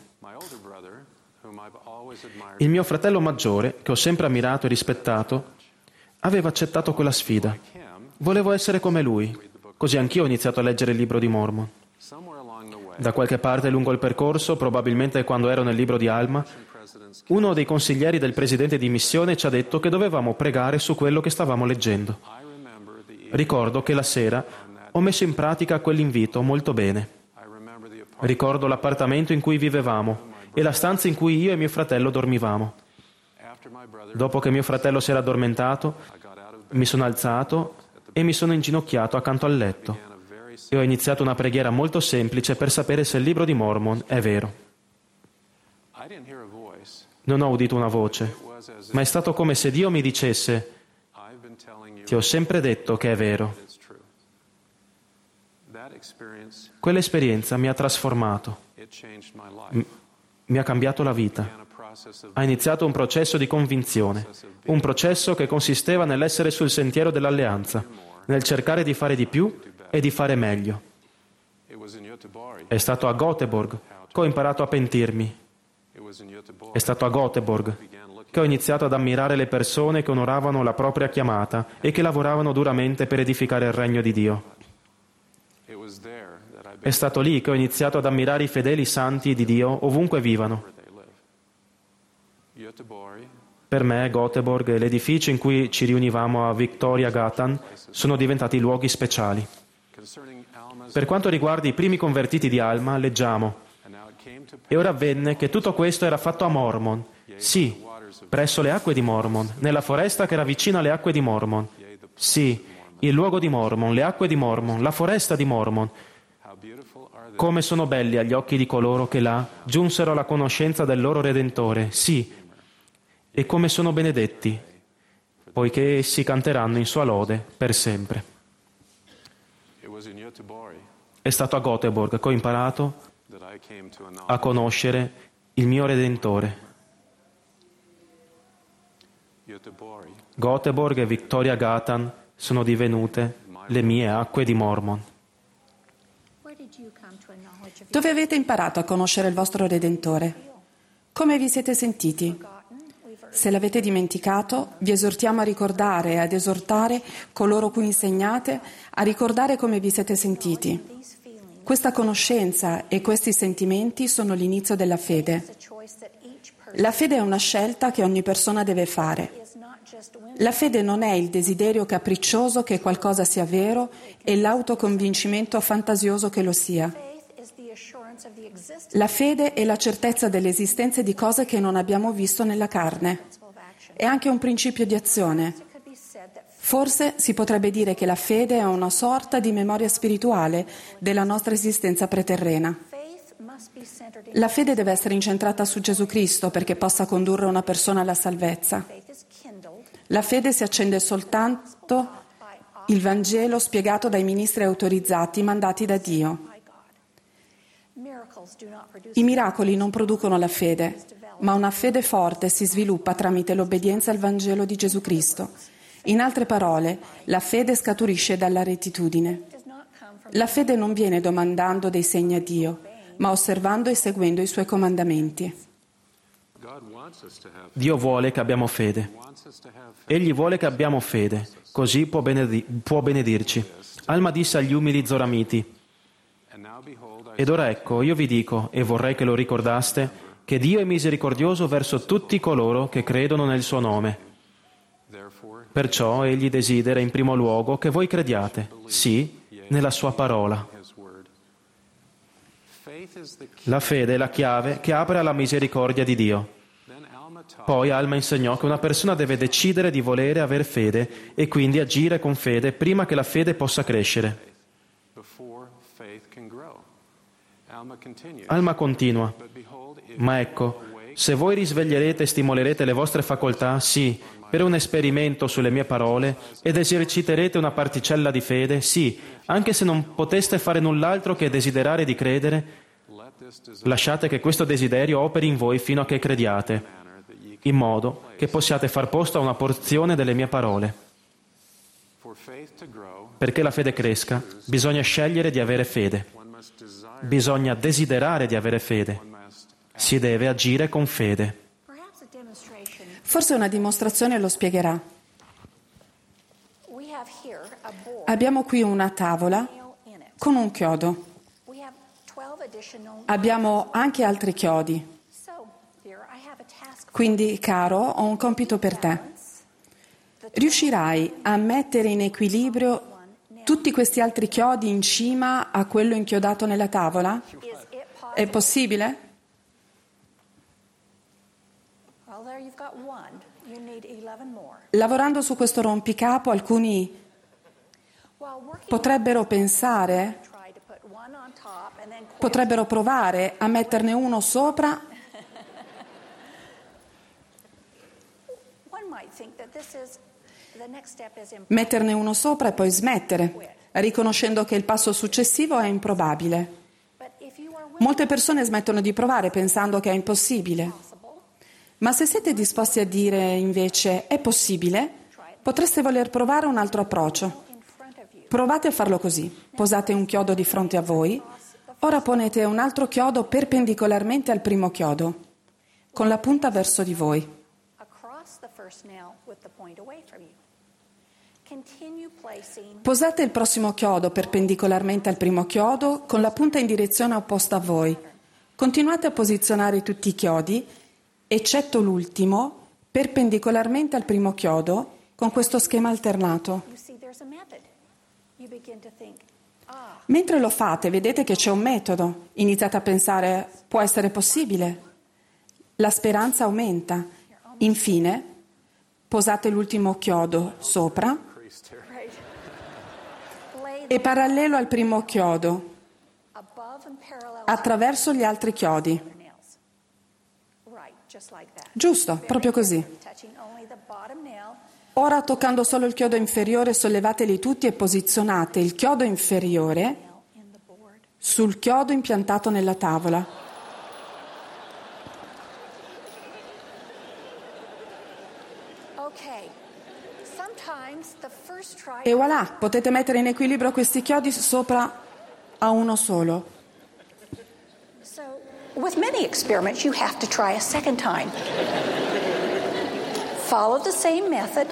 Il mio fratello maggiore, che ho sempre ammirato e rispettato, aveva accettato quella sfida. Volevo essere come lui, così anch'io ho iniziato a leggere il libro di Mormon. Da qualche parte lungo il percorso, probabilmente quando ero nel libro di Alma, uno dei consiglieri del presidente di missione ci ha detto che dovevamo pregare su quello che stavamo leggendo. Ricordo che la sera ho messo in pratica quell'invito molto bene. Ricordo l'appartamento in cui vivevamo e la stanza in cui io e mio fratello dormivamo. Dopo che mio fratello si era addormentato, mi sono alzato e mi sono inginocchiato accanto al letto e ho iniziato una preghiera molto semplice per sapere se il libro di Mormon è vero. Non ho udito una voce, ma è stato come se Dio mi dicesse: ti ho sempre detto che è vero. Quell'esperienza mi ha trasformato, M- mi ha cambiato la vita. Ha iniziato un processo di convinzione, un processo che consisteva nell'essere sul sentiero dell'alleanza, nel cercare di fare di più e di fare meglio. È stato a Göteborg che ho imparato a pentirmi. È stato a Göteborg che ho iniziato ad ammirare le persone che onoravano la propria chiamata e che lavoravano duramente per edificare il regno di Dio. È stato lì che ho iniziato ad ammirare i fedeli santi di Dio ovunque vivano. Per me, Göteborg e l'edificio in cui ci riunivamo a Victoria Gatan sono diventati luoghi speciali. Per quanto riguarda i primi convertiti di Alma, leggiamo: e ora avvenne che tutto questo era fatto a Mormon, sì, presso le acque di Mormon, nella foresta che era vicina alle acque di Mormon. Sì, il luogo di Mormon, le acque di Mormon, la foresta di Mormon. Come sono belli agli occhi di coloro che là giunsero alla conoscenza del loro Redentore, sì, e come sono benedetti, poiché essi canteranno in sua lode per sempre. È stato a Göteborg che ho imparato a conoscere il mio Redentore. Göteborg e Victoria Gatan sono divenute le mie acque di Mormon. Dove avete imparato a conoscere il vostro Redentore? Come vi siete sentiti? Se l'avete dimenticato, vi esortiamo a ricordare e ad esortare coloro cui insegnate a ricordare come vi siete sentiti. Questa conoscenza e questi sentimenti sono l'inizio della fede. La fede è una scelta che ogni persona deve fare. La fede non è il desiderio capriccioso che qualcosa sia vero e l'autoconvincimento fantasioso che lo sia. La fede è la certezza dell'esistenza di cose che non abbiamo visto nella carne. È anche un principio di azione. Forse si potrebbe dire che la fede è una sorta di memoria spirituale della nostra esistenza preterrena. La fede deve essere incentrata su Gesù Cristo perché possa condurre una persona alla salvezza. La fede si accende soltanto il Vangelo spiegato dai ministri autorizzati mandati da Dio. I miracoli non producono la fede, ma una fede forte si sviluppa tramite l'obbedienza al Vangelo di Gesù Cristo. In altre parole, la fede scaturisce dalla rettitudine. La fede non viene domandando dei segni a Dio, ma osservando e seguendo i Suoi comandamenti. Dio vuole che abbiamo fede. Egli vuole che abbiamo fede, così può, benedi- può benedirci. Alma disse agli umili zoramiti: ed ora ecco, io vi dico, e vorrei che lo ricordaste, che Dio è misericordioso verso tutti coloro che credono nel suo nome. Perciò egli desidera in primo luogo che voi crediate, sì, nella sua parola. La fede è la chiave che apre alla misericordia di Dio. Poi Alma insegnò che una persona deve decidere di volere aver fede e quindi agire con fede prima che la fede possa crescere. Alma continua: ma ecco, se voi risveglierete e stimolerete le vostre facoltà, sì, per un esperimento sulle mie parole, ed eserciterete una particella di fede, sì, anche se non poteste fare null'altro che desiderare di credere, lasciate che questo desiderio operi in voi fino a che crediate, in modo che possiate far posto a una porzione delle mie parole. Perché la fede cresca, bisogna scegliere di avere fede. Bisogna desiderare di avere fede. Si deve agire con fede. Forse una dimostrazione lo spiegherà. Abbiamo qui una tavola con un chiodo. Abbiamo anche altri chiodi. Quindi, caro, ho un compito per te. Riuscirai a mettere in equilibrio tutti questi altri chiodi in cima a quello inchiodato nella tavola? È possibile? Lavorando su questo rompicapo, alcuni potrebbero pensare, potrebbero provare a metterne uno sopra metterne uno sopra e poi smettere, riconoscendo che il passo successivo è improbabile. Molte persone smettono di provare pensando che è impossibile. Ma se siete disposti a dire invece è possibile, potreste voler provare un altro approccio. Provate a farlo così. Posate un chiodo di fronte a voi, ora ponete un altro chiodo perpendicolarmente al primo chiodo, con la punta verso di voi. Posate il prossimo chiodo perpendicolarmente al primo chiodo con la punta in direzione opposta a voi. Continuate a posizionare tutti i chiodi, eccetto l'ultimo, perpendicolarmente al primo chiodo con questo schema alternato. Mentre lo fate, vedete che c'è un metodo. Iniziate a pensare, può essere possibile. La speranza aumenta. Infine, posate l'ultimo chiodo sopra e parallelo al primo chiodo, attraverso gli altri chiodi. Giusto, proprio così. Ora, toccando solo il chiodo inferiore, sollevateli tutti e posizionate il chiodo inferiore sul chiodo impiantato nella tavola. E voilà, potete mettere in equilibrio questi chiodi sopra a uno solo. With many experiments, you have to try a second time. Follow the same method.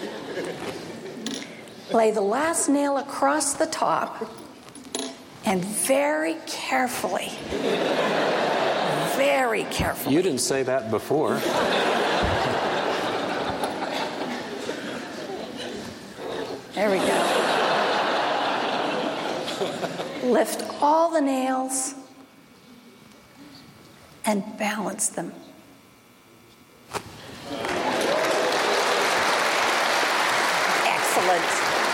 Lay the last nail across the top, and very carefully, very carefully. You didn't say that before. There we go. Lift all the nails and balance them. Excellent.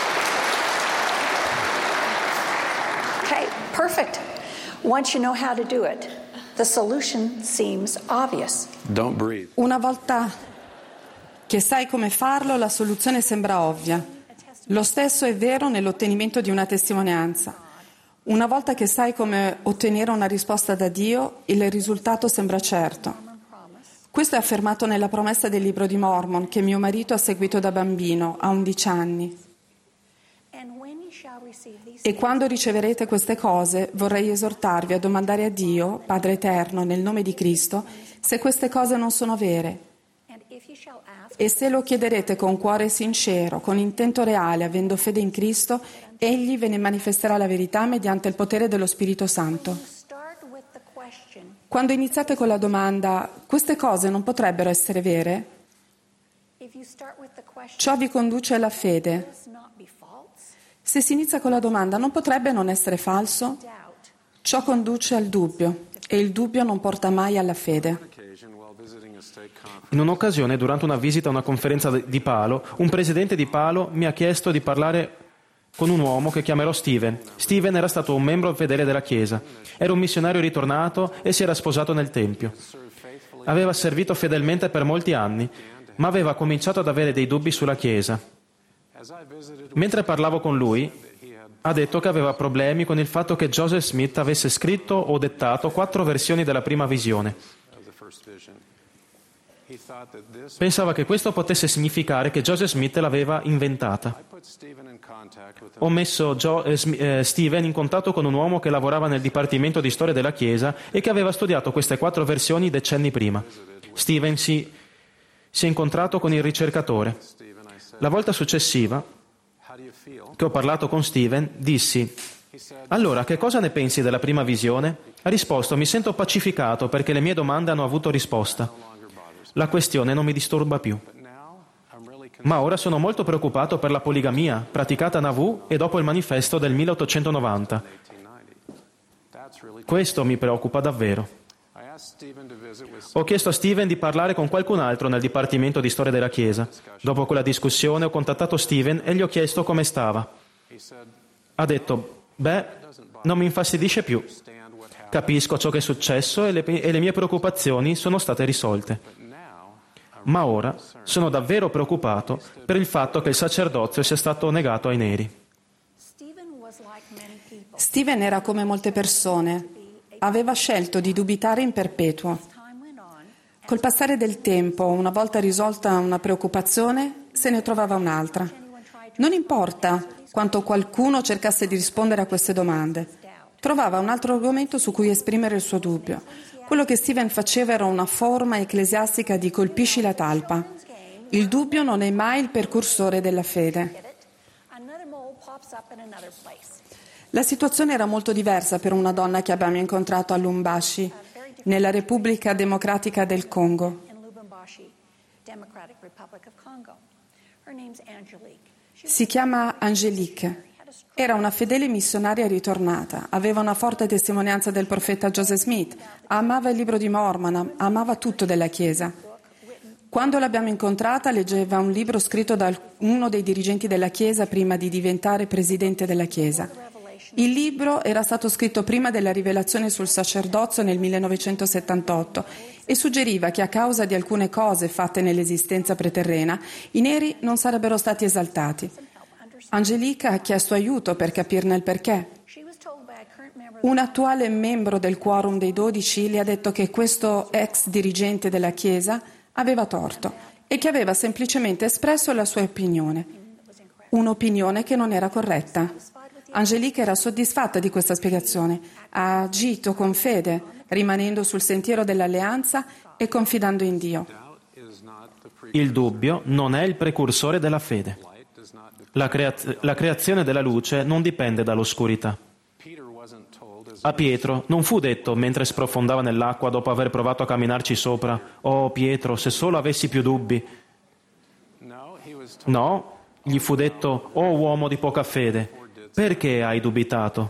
Okay, perfect. Once you know how to do it, the solution seems obvious. Don't breathe. Una volta che sai come farlo, la soluzione sembra ovvia. Lo stesso è vero nell'ottenimento di una testimonianza. Una volta che sai come ottenere una risposta da Dio, il risultato sembra certo. Questo è affermato nella promessa del libro di Mormon che mio marito ha seguito da bambino, a undici anni. E quando riceverete queste cose, vorrei esortarvi a domandare a Dio, Padre Eterno, nel nome di Cristo, se queste cose non sono vere. E se lo chiederete con cuore sincero, con intento reale, avendo fede in Cristo, Egli ve ne manifesterà la verità mediante il potere dello Spirito Santo. Quando iniziate con la domanda, queste cose non potrebbero essere vere? Ciò vi conduce alla fede. Se si inizia con la domanda, non potrebbe non essere falso? Ciò conduce al dubbio, e il dubbio non porta mai alla fede. In un'occasione, durante una visita a una conferenza di Palo, un presidente di Palo mi ha chiesto di parlare con un uomo che chiamerò Steven. Steven era stato un membro fedele della Chiesa. Era un missionario ritornato e si era sposato nel Tempio. Aveva servito fedelmente per molti anni, ma aveva cominciato ad avere dei dubbi sulla Chiesa. Mentre parlavo con lui, ha detto che aveva problemi con il fatto che Joseph Smith avesse scritto o dettato quattro versioni della prima visione. Pensava che questo potesse significare che Joseph Smith l'aveva inventata. Ho messo Joe, eh, Steven in contatto con un uomo che lavorava nel Dipartimento di Storia della Chiesa e che aveva studiato queste quattro versioni decenni prima. Steven si, si è incontrato con il ricercatore. La volta successiva che ho parlato con Steven, dissi: allora, che cosa ne pensi della prima visione? Ha risposto: mi sento pacificato perché le mie domande hanno avuto risposta. La questione non mi disturba più. Ma ora sono molto preoccupato per la poligamia praticata a Nauvoo e dopo il manifesto del milleottocentonovanta. Questo mi preoccupa davvero. Ho chiesto a Steven di parlare con qualcun altro nel Dipartimento di Storia della Chiesa. Dopo quella discussione ho contattato Steven e gli ho chiesto come stava. Ha detto: beh, non mi infastidisce più. Capisco ciò che è successo e le, e le mie preoccupazioni sono state risolte. Ma ora sono davvero preoccupato per il fatto che il sacerdozio sia stato negato ai neri. Steven era come molte persone. Aveva scelto di dubitare in perpetuo. Col passare del tempo, una volta risolta una preoccupazione, se ne trovava un'altra. Non importa quanto qualcuno cercasse di rispondere a queste domande. Trovava un altro argomento su cui esprimere il suo dubbio. Quello che Steven faceva era una forma ecclesiastica di colpisci la talpa. Il dubbio non è mai il precursore della fede. La situazione era molto diversa per una donna che abbiamo incontrato a Lubumbashi, nella Repubblica Democratica del Congo. Si chiama Angelique. Era una fedele missionaria ritornata, aveva una forte testimonianza del profeta Joseph Smith, amava il libro di Mormon, amava tutto della Chiesa. Quando l'abbiamo incontrata leggeva un libro scritto da uno dei dirigenti della Chiesa prima di diventare presidente della Chiesa. Il libro era stato scritto prima della rivelazione sul sacerdozio nel millenovecentosettantotto e suggeriva che a causa di alcune cose fatte nell'esistenza preterrena i neri non sarebbero stati esaltati. Angelica ha chiesto aiuto per capirne il perché. Un attuale membro del quorum dei dodici le ha detto che questo ex dirigente della Chiesa aveva torto e che aveva semplicemente espresso la sua opinione. Un'opinione che non era corretta. Angelica era soddisfatta di questa spiegazione. Ha agito con fede, rimanendo sul sentiero dell'alleanza e confidando in Dio. Il dubbio non è il precursore della fede. La, creaz- la creazione della luce non dipende dall'oscurità. A Pietro non fu detto, mentre sprofondava nell'acqua dopo aver provato a camminarci sopra: «Oh Pietro, se solo avessi più dubbi». No, gli fu detto: «O uomo di poca fede, perché hai dubitato?»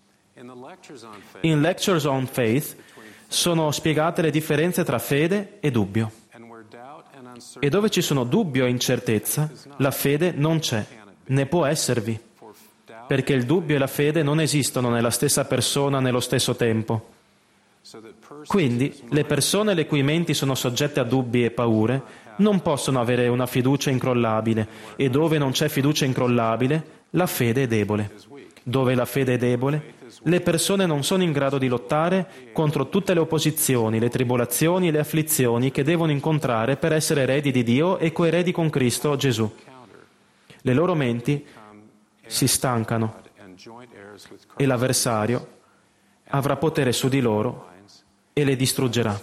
In Lectures on Faith sono spiegate le differenze tra fede e dubbio. E dove ci sono dubbio e incertezza, la fede non c'è, né può esservi, perché il dubbio e la fede non esistono nella stessa persona nello stesso tempo. Quindi, le persone le cui menti sono soggette a dubbi e paure non possono avere una fiducia incrollabile, e dove non c'è fiducia incrollabile, la fede è debole. Dove la fede è debole, le persone non sono in grado di lottare contro tutte le opposizioni, le tribolazioni e le afflizioni che devono incontrare per essere eredi di Dio e coeredi con Cristo Gesù. Le loro menti si stancano e l'avversario avrà potere su di loro e le distruggerà.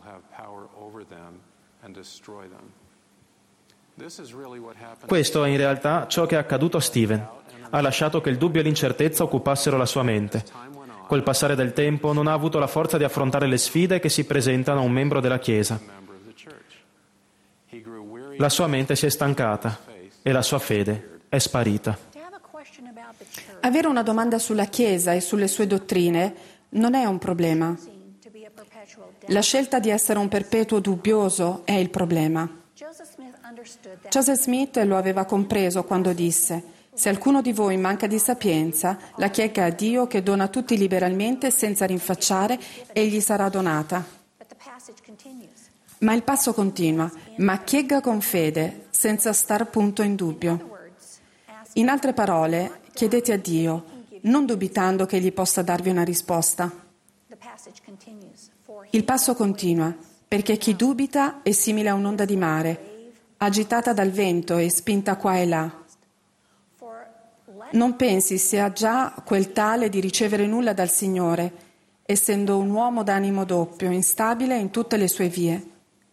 Questo è in realtà ciò che è accaduto a Stephen. Ha lasciato che il dubbio e l'incertezza occupassero la sua mente. Col passare del tempo non ha avuto la forza di affrontare le sfide che si presentano a un membro della Chiesa. La sua mente si è stancata e la sua fede è sparita. Avere una domanda sulla Chiesa e sulle sue dottrine non è un problema. La scelta di essere un perpetuo dubbioso è il problema. Joseph Smith lo aveva compreso quando disse: «Se alcuno di voi manca di sapienza, la chiega a Dio che dona a tutti liberalmente senza rinfacciare e gli sarà donata». Ma il passo continua: «Ma chiega con fede, senza star punto in dubbio». In altre parole, chiedete a Dio, non dubitando che Egli possa darvi una risposta. Il passo continua, perché chi dubita è simile a un'onda di mare, agitata dal vento e spinta qua e là. Non pensi sia già quel tale di ricevere nulla dal Signore, essendo un uomo d'animo doppio, instabile in tutte le sue vie.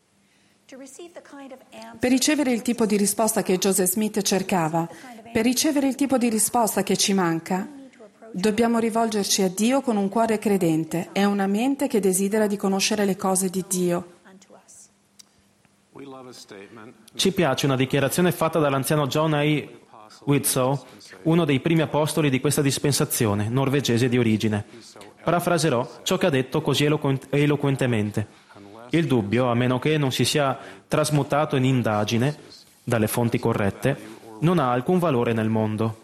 Per ricevere il tipo di risposta che Joseph Smith cercava, per ricevere il tipo di risposta che ci manca, dobbiamo rivolgerci a Dio con un cuore credente e una mente che desidera di conoscere le cose di Dio. Ci piace una dichiarazione fatta dall'anziano John A. Widtsoe, uno dei primi apostoli di questa dispensazione, norvegese di origine. Parafraserò ciò che ha detto così eloqu- eloquentemente. Il dubbio, a meno che non si sia trasmutato in indagine dalle fonti corrette, non ha alcun valore nel mondo.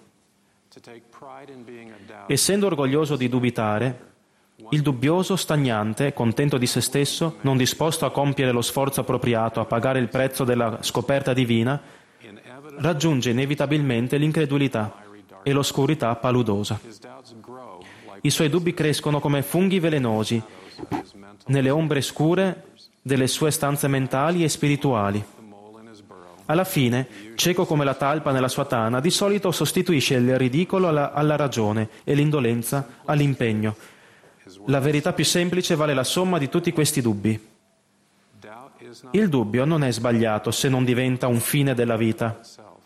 Essendo orgoglioso di dubitare, il dubbioso, stagnante, contento di se stesso, non disposto a compiere lo sforzo appropriato a pagare il prezzo della scoperta divina, raggiunge inevitabilmente l'incredulità e l'oscurità paludosa. I suoi dubbi crescono come funghi velenosi nelle ombre scure delle sue stanze mentali e spirituali. Alla fine, cieco come la talpa nella sua tana, di solito sostituisce il ridicolo alla, alla ragione e l'indolenza all'impegno. La verità più semplice vale la somma di tutti questi dubbi. Il dubbio non è sbagliato se non diventa un fine della vita.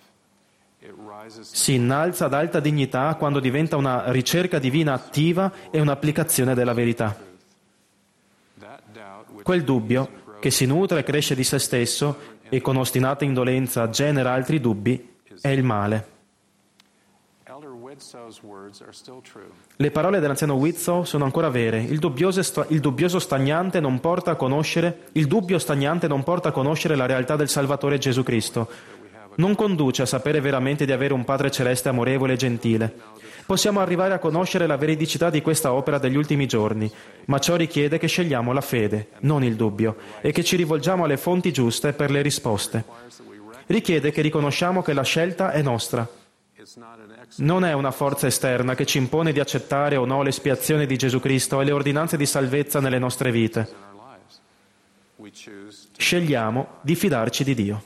Si innalza ad alta dignità quando diventa una ricerca divina attiva e un'applicazione della verità. Quel dubbio, che si nutre e cresce di se stesso e con ostinata indolenza genera altri dubbi, è il male. Le parole dell'anziano Widtsoe sono ancora vere. Il dubbioso, il dubbioso stagnante non porta a conoscere, il dubbio stagnante non porta a conoscere la realtà del Salvatore Gesù Cristo. Non conduce a sapere veramente di avere un Padre Celeste amorevole e gentile. Possiamo arrivare a conoscere la veridicità di questa opera degli ultimi giorni, ma ciò richiede che scegliamo la fede, non il dubbio, e che ci rivolgiamo alle fonti giuste per le risposte. Richiede che riconosciamo che la scelta è nostra. Non è una forza esterna che ci impone di accettare o no l'espiazione di Gesù Cristo e le ordinanze di salvezza nelle nostre vite. Scegliamo di fidarci di Dio.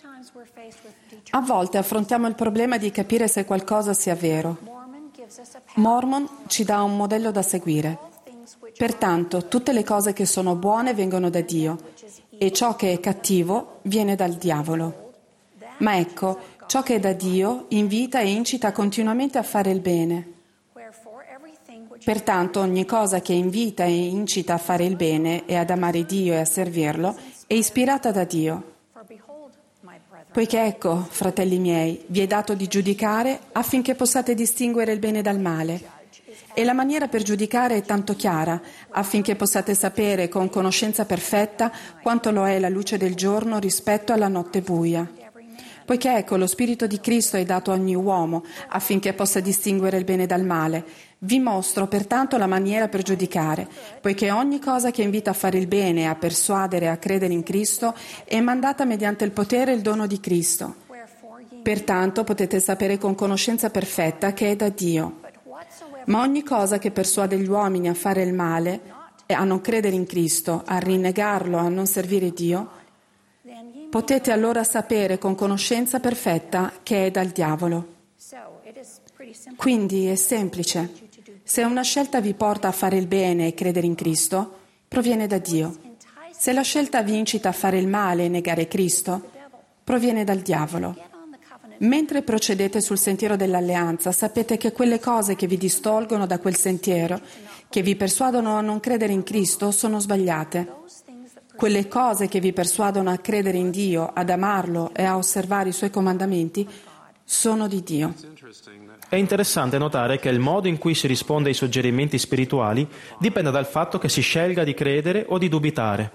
A volte affrontiamo il problema di capire se qualcosa sia vero. Mormon ci dà un modello da seguire. Pertanto, tutte le cose che sono buone vengono da Dio e ciò che è cattivo viene dal diavolo. Ma ecco, ciò che è da Dio invita e incita continuamente a fare il bene. Pertanto, ogni cosa che invita e incita a fare il bene e ad amare Dio e a servirlo è ispirata da Dio. Poiché ecco, fratelli miei, vi è dato di giudicare affinché possiate distinguere il bene dal male. E la maniera per giudicare è tanto chiara, affinché possiate sapere con conoscenza perfetta quanto lo è la luce del giorno rispetto alla notte buia. Poiché ecco, lo Spirito di Cristo è dato a ogni uomo, affinché possa distinguere il bene dal male. Vi mostro pertanto la maniera per giudicare, poiché ogni cosa che invita a fare il bene e a persuadere a credere in Cristo è mandata mediante il potere e il dono di Cristo. Pertanto potete sapere con conoscenza perfetta che è da Dio. Ma ogni cosa che persuade gli uomini a fare il male e a non credere in Cristo, a rinnegarlo, a non servire Dio, potete allora sapere con conoscenza perfetta che è dal diavolo. Quindi è semplice. Se una scelta vi porta a fare il bene e credere in Cristo, proviene da Dio. Se la scelta vi incita a fare il male e negare Cristo, proviene dal diavolo. Mentre procedete sul sentiero dell'alleanza, sapete che quelle cose che vi distolgono da quel sentiero, che vi persuadono a non credere in Cristo, sono sbagliate. Quelle cose che vi persuadono a credere in Dio, ad amarlo e a osservare i Suoi comandamenti, sono di Dio. È interessante notare che il modo in cui si risponde ai suggerimenti spirituali dipende dal fatto che si scelga di credere o di dubitare.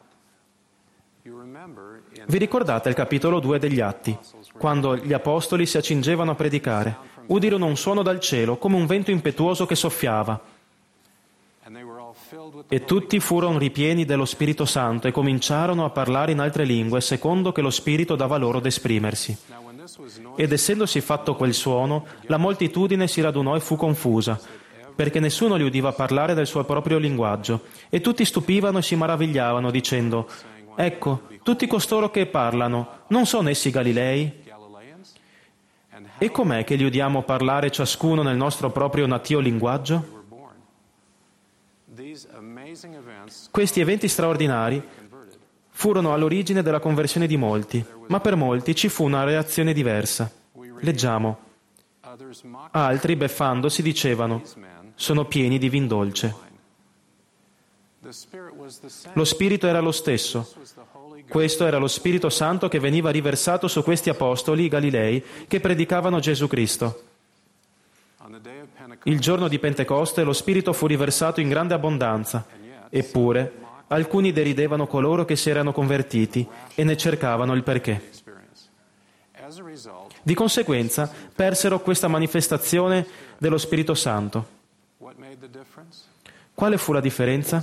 Vi ricordate il capitolo due degli Atti, quando gli apostoli si accingevano a predicare, udirono un suono dal cielo come un vento impetuoso che soffiava. E tutti furono ripieni dello Spirito Santo e cominciarono a parlare in altre lingue, secondo che lo Spirito dava loro ad esprimersi. Ed essendosi fatto quel suono, la moltitudine si radunò e fu confusa, perché nessuno li udiva parlare del suo proprio linguaggio, e tutti stupivano e si maravigliavano, dicendo: «Ecco, tutti costoro che parlano, non sono essi Galilei? E com'è che li udiamo parlare ciascuno nel nostro proprio natio linguaggio?» Questi eventi straordinari furono all'origine della conversione di molti, ma per molti ci fu una reazione diversa. Leggiamo: altri, beffandosi, dicevano: «Sono pieni di vin dolce». Lo Spirito era lo stesso. Questo era lo Spirito Santo che veniva riversato su questi apostoli Galilei che predicavano Gesù Cristo. Il giorno di Pentecoste lo Spirito fu riversato in grande abbondanza, eppure alcuni deridevano coloro che si erano convertiti e ne cercavano il perché. Di conseguenza persero questa manifestazione dello Spirito Santo. Quale fu la differenza?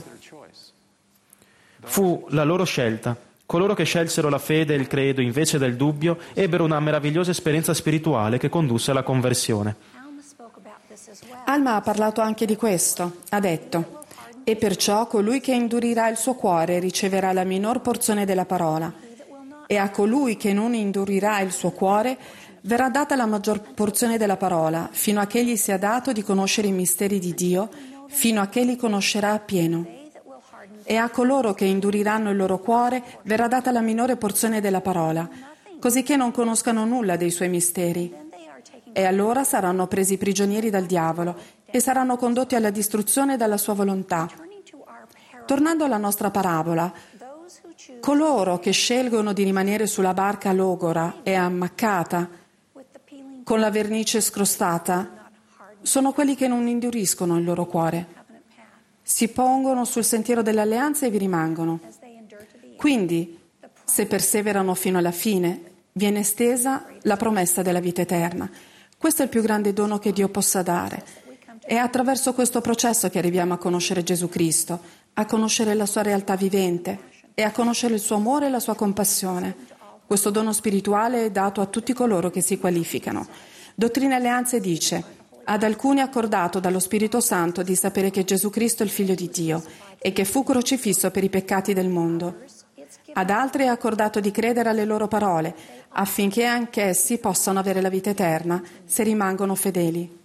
Fu la loro scelta. Coloro che scelsero la fede e il credo invece del dubbio ebbero una meravigliosa esperienza spirituale che condusse alla conversione. Alma ha parlato anche di questo. Ha detto: «E perciò colui che indurirà il suo cuore riceverà la minor porzione della parola, e a colui che non indurirà il suo cuore verrà data la maggior porzione della parola, fino a che egli sia dato di conoscere i misteri di Dio, fino a che li conoscerà appieno. E a coloro che induriranno il loro cuore verrà data la minore porzione della parola, così che non conoscano nulla dei suoi misteri. E allora saranno presi prigionieri dal diavolo e saranno condotti alla distruzione dalla sua volontà». Tornando alla nostra parabola, coloro che scelgono di rimanere sulla barca logora e ammaccata, con la vernice scrostata, sono quelli che non induriscono il loro cuore. Si pongono sul sentiero dell'alleanza e vi rimangono. Quindi, se perseverano fino alla fine, viene estesa la promessa della vita eterna. Questo è il più grande dono che Dio possa dare. È attraverso questo processo che arriviamo a conoscere Gesù Cristo, a conoscere la sua realtà vivente e a conoscere il suo amore e la sua compassione. Questo dono spirituale è dato a tutti coloro che si qualificano. Dottrina e Alleanze dice: «Ad alcuni è accordato dallo Spirito Santo di sapere che Gesù Cristo è il Figlio di Dio e che fu crocifisso per i peccati del mondo. Ad altri è accordato di credere alle loro parole, affinché anch'essi possano avere la vita eterna, se rimangono fedeli».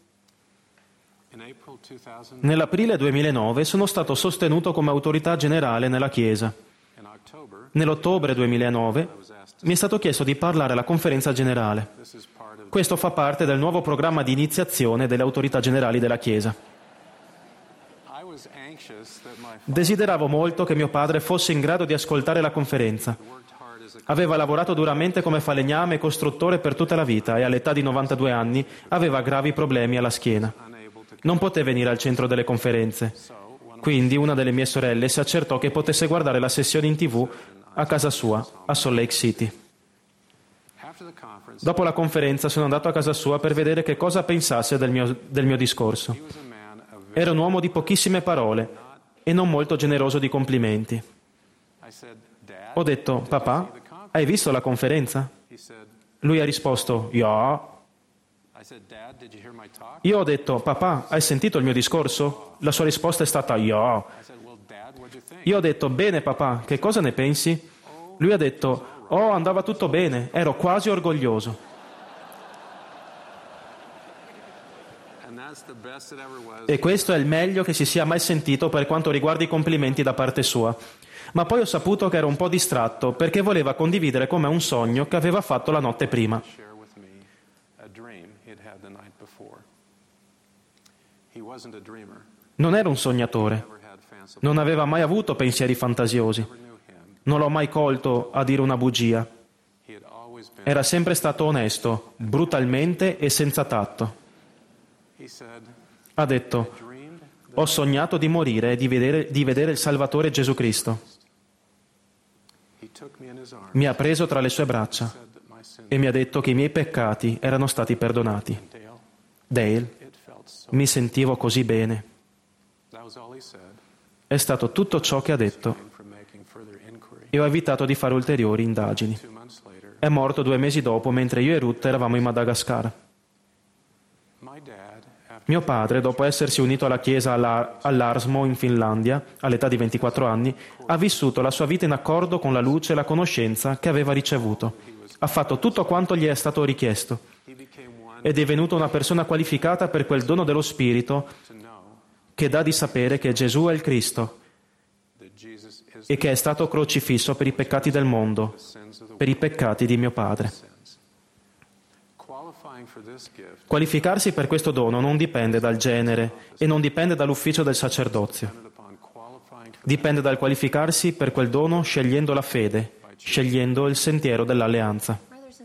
Nell'aprile duemilanove sono stato sostenuto come autorità generale nella Chiesa. Nell'ottobre duemilanove mi è stato chiesto di parlare alla conferenza generale. Questo fa parte del nuovo programma di iniziazione delle autorità generali della Chiesa. Desideravo molto che mio padre fosse in grado di ascoltare la conferenza. Aveva lavorato duramente come falegname e costruttore per tutta la vita e all'età di novantadue anni aveva gravi problemi alla schiena. Non poté venire al centro delle conferenze. Quindi una delle mie sorelle si accertò che potesse guardare la sessione in tivù a casa sua, a Salt Lake City. Dopo la conferenza sono andato a casa sua per vedere che cosa pensasse del mio, del mio discorso. Era un uomo di pochissime parole e non molto generoso di complimenti. Ho detto: papà, hai visto la conferenza? Lui ha risposto: yeah. Io ho detto: papà, hai sentito il mio discorso? La sua risposta è stata: yeah. Io ho detto: bene papà, che cosa ne pensi? Lui ha detto: oh, andava tutto bene, ero quasi orgoglioso. E questo è il meglio che si sia mai sentito per quanto riguarda i complimenti da parte sua. Ma poi ho saputo che era un po' distratto perché voleva condividere con me un sogno che aveva fatto la notte prima. Non era un sognatore, non aveva mai avuto pensieri fantasiosi, non l'ho mai colto a dire una bugia. Era sempre stato onesto, brutalmente e senza tatto. Ha detto: ho sognato di morire e di vedere, di vedere il Salvatore Gesù Cristo. Mi ha preso tra le sue braccia e mi ha detto che i miei peccati erano stati perdonati. Dale, mi sentivo così bene. È stato tutto ciò che ha detto e ho evitato di fare ulteriori indagini. È morto due mesi dopo mentre io e Ruth eravamo in Madagascar. Mio padre, dopo essersi unito alla chiesa all'Arsmo in Finlandia, all'età di ventiquattro anni, ha vissuto la sua vita in accordo con la luce e la conoscenza che aveva ricevuto. Ha fatto tutto quanto gli è stato richiesto ed è divenuto una persona qualificata per quel dono dello Spirito che dà di sapere che Gesù è il Cristo e che è stato crocifisso per i peccati del mondo, per i peccati di mio padre. Qualificarsi per questo dono non dipende dal genere e non dipende dall'ufficio del sacerdozio. Dipende dal qualificarsi per quel dono scegliendo la fede, scegliendo il sentiero dell'alleanza.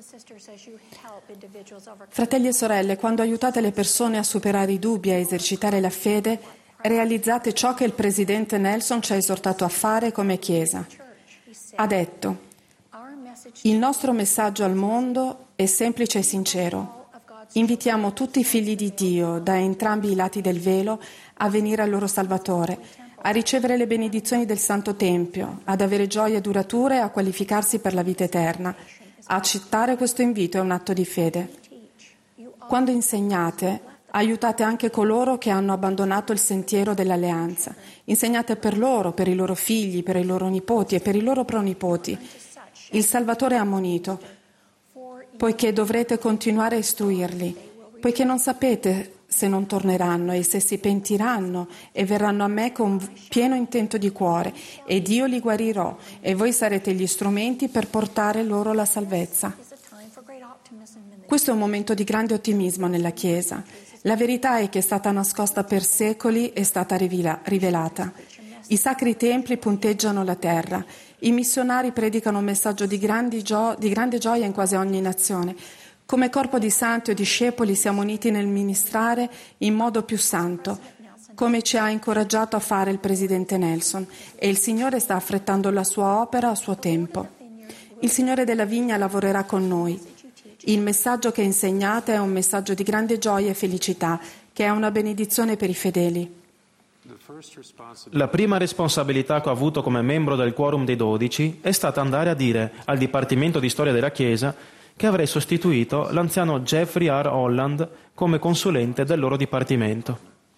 Fratelli e sorelle, quando aiutate le persone a superare i dubbi e a esercitare la fede, realizzate ciò che il presidente Nelson ci ha esortato a fare come Chiesa. Ha detto: il nostro messaggio al mondo è semplice e sincero. Invitiamo tutti i figli di Dio, da entrambi i lati del velo, a venire al loro Salvatore, a ricevere le benedizioni del Santo Tempio, ad avere gioie durature e a qualificarsi per la vita eterna. Accettare questo invito è un atto di fede. Quando insegnate, aiutate anche coloro che hanno abbandonato il sentiero dell'alleanza. Insegnate per loro, per i loro figli, per i loro nipoti e per i loro pronipoti. Il Salvatore ha ammonito: poiché dovrete continuare a istruirli, poiché non sapete se non torneranno e se si pentiranno e verranno a me con pieno intento di cuore, ed io li guarirò e voi sarete gli strumenti per portare loro la salvezza. Questo è un momento di grande ottimismo nella Chiesa. La verità è che è stata nascosta per secoli e è stata rivela- rivelata. I sacri templi punteggiano la terra. I missionari predicano un messaggio di, grandi gio- di grande gioia in quasi ogni nazione. Come corpo di santi o discepoli siamo uniti nel ministrare in modo più santo, come ci ha incoraggiato a fare il presidente Nelson, e il Signore sta affrettando la sua opera a suo tempo. Il Signore della vigna lavorerà con noi. Il messaggio che insegnate è un messaggio di grande gioia e felicità, che è una benedizione per i fedeli. La prima responsabilità che ho avuto come membro del Quorum dei Dodici è stata andare a dire al Dipartimento di Storia della Chiesa che avrei sostituito l'anziano Jeffrey R. Holland come consulente del loro dipartimento.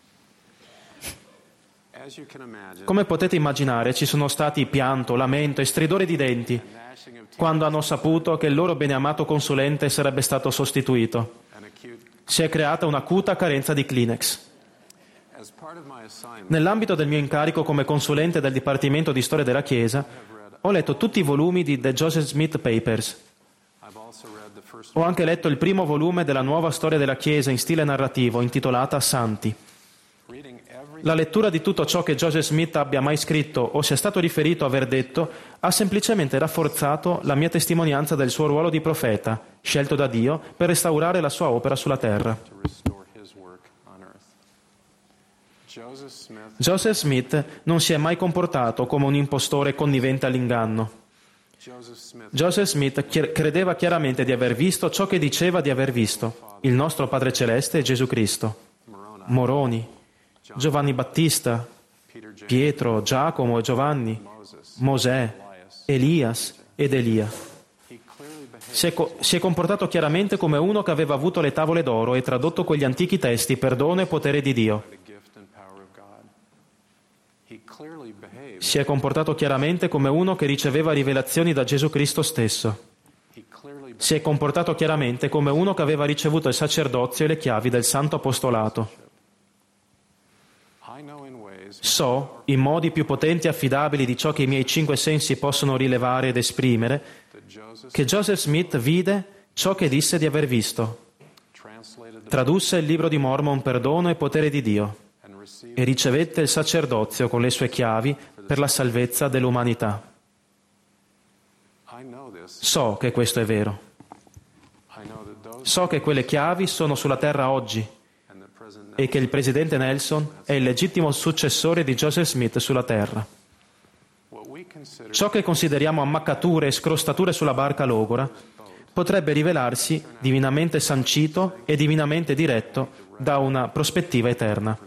Come potete immaginare, ci sono stati pianto, lamento e stridore di denti quando hanno saputo che il loro beneamato consulente sarebbe stato sostituito. Si è creata un'acuta carenza di Kleenex. Nell'ambito del mio incarico come consulente del Dipartimento di Storia della Chiesa, ho letto tutti i volumi di The Joseph Smith Papers. Ho anche letto il primo volume della nuova storia della Chiesa in stile narrativo, intitolata Santi. La lettura di tutto ciò che Joseph Smith abbia mai scritto o sia stato riferito a aver detto ha semplicemente rafforzato la mia testimonianza del suo ruolo di profeta, scelto da Dio per restaurare la sua opera sulla terra. Joseph Smith non si è mai comportato come un impostore connivente all'inganno. Joseph Smith credeva chiaramente di aver visto ciò che diceva di aver visto, il nostro Padre Celeste e Gesù Cristo. Moroni, Giovanni Battista, Pietro, Giacomo e Giovanni, Mosè, Elias ed Elia. Si è, co- si è comportato chiaramente come uno che aveva avuto le tavole d'oro e tradotto quegli antichi testi per dono e potere di Dio. Si è comportato chiaramente come uno che riceveva rivelazioni da Gesù Cristo stesso. Si è comportato chiaramente come uno che aveva ricevuto il sacerdozio e le chiavi del Santo Apostolato. So, in modi più potenti e affidabili di ciò che i miei cinque sensi possono rilevare ed esprimere, che Joseph Smith vide ciò che disse di aver visto. Tradusse il libro di Mormon per dono e potere di Dio e ricevette il sacerdozio con le sue chiavi per la salvezza dell'umanità. So che questo è vero. So che quelle chiavi sono sulla terra oggi e che il presidente Nelson è il legittimo successore di Joseph Smith sulla terra. Ciò che consideriamo ammaccature e scrostature sulla barca logora potrebbe rivelarsi divinamente sancito e divinamente diretto da una prospettiva eterna.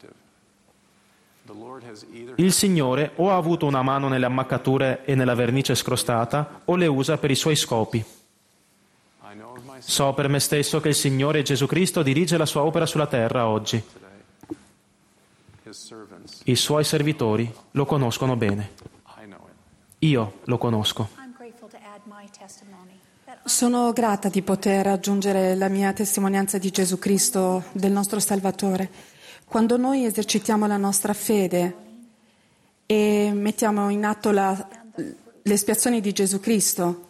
Il Signore o ha avuto una mano nelle ammaccature e nella vernice scrostata o le usa per i suoi scopi. So per me stesso che il Signore Gesù Cristo dirige la sua opera sulla terra oggi. I suoi servitori lo conoscono bene. Io lo conosco. Sono grata di poter aggiungere la mia testimonianza di Gesù Cristo, del nostro Salvatore. Quando noi esercitiamo la nostra fede e mettiamo in atto la, l'espiazione di Gesù Cristo,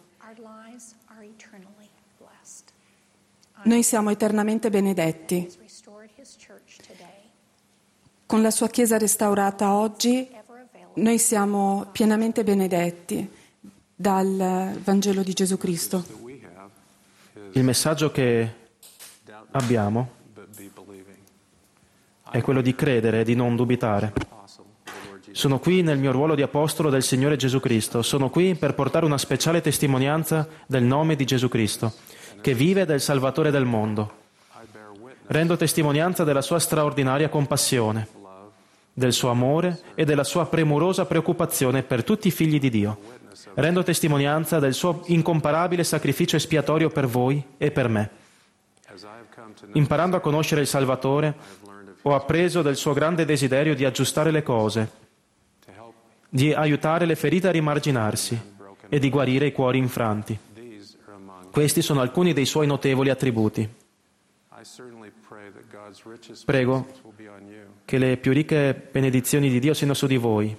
noi siamo eternamente benedetti. Con la sua Chiesa restaurata oggi, noi siamo pienamente benedetti dal Vangelo di Gesù Cristo. Il messaggio che abbiamo è quello di credere e di non dubitare. Sono qui nel mio ruolo di apostolo del Signore Gesù Cristo. Sono qui per portare una speciale testimonianza del nome di Gesù Cristo, che vive del Salvatore del mondo. Rendo testimonianza della sua straordinaria compassione, del suo amore e della sua premurosa preoccupazione per tutti i figli di Dio. Rendo testimonianza del suo incomparabile sacrificio espiatorio per voi e per me. Imparando a conoscere il Salvatore, ho appreso del suo grande desiderio di aggiustare le cose, di aiutare le ferite a rimarginarsi e di guarire i cuori infranti. Questi sono alcuni dei suoi notevoli attributi. Prego che le più ricche benedizioni di Dio siano su di voi,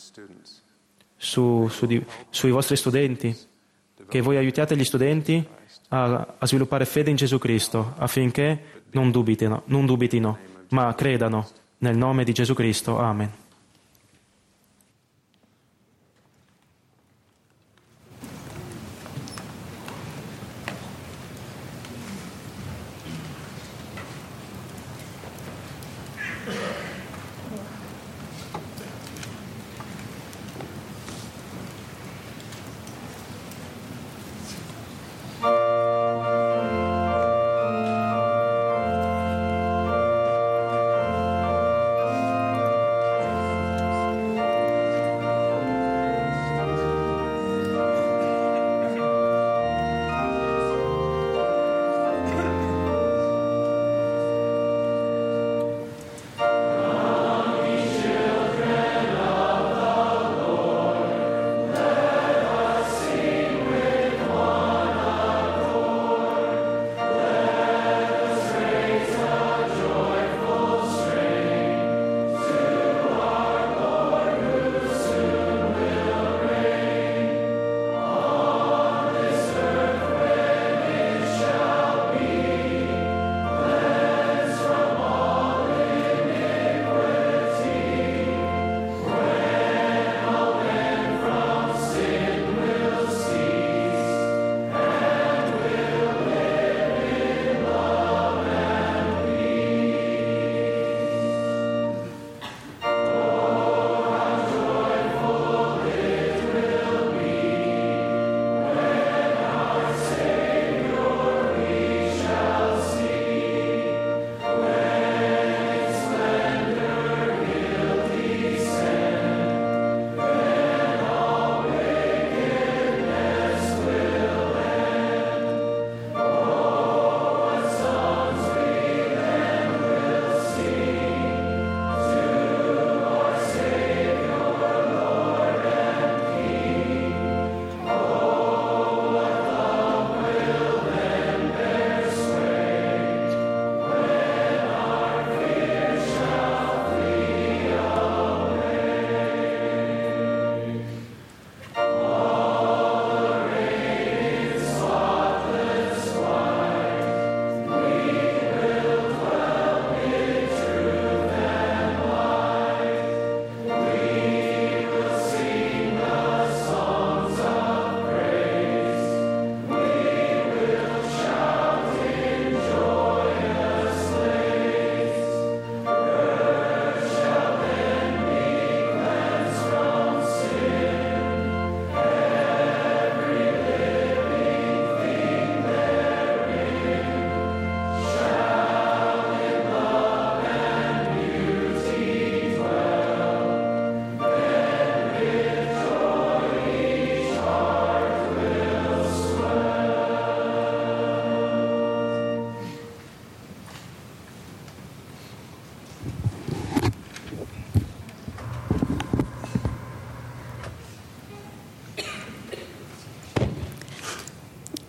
su, su di, sui vostri studenti, che voi aiutiate gli studenti a, a sviluppare fede in Gesù Cristo affinché non dubitino, non dubitino, ma credano nel nome di Gesù Cristo. Amen.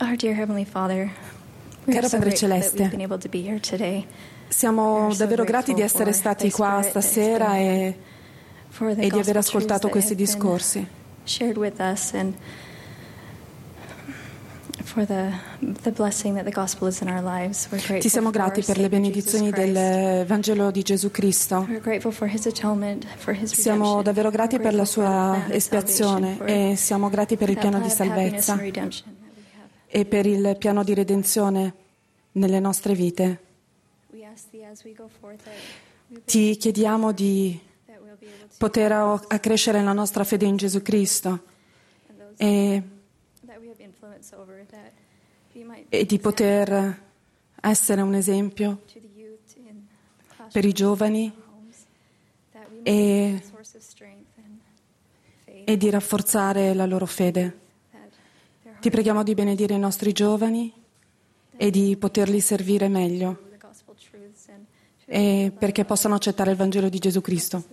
Our dear Heavenly Father, Caro Padre Celeste, siamo davvero grati di essere stati qua stasera e, e di aver ascoltato questi discorsi. Ti siamo grati per le benedizioni del Vangelo di Gesù Cristo. Siamo davvero grati per la sua espiazione e siamo grati per il piano di salvezza e per il piano di redenzione nelle nostre vite. Ti chiediamo di poter accrescere la nostra fede in Gesù Cristo e, e di poter essere un esempio per i giovani e, e di rafforzare la loro fede. Ti preghiamo di benedire i nostri giovani e di poterli servire meglio e perché possano accettare il Vangelo di Gesù Cristo.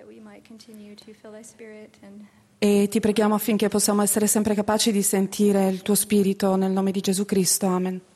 E ti preghiamo affinché possiamo essere sempre capaci di sentire il tuo Spirito nel nome di Gesù Cristo. Amen.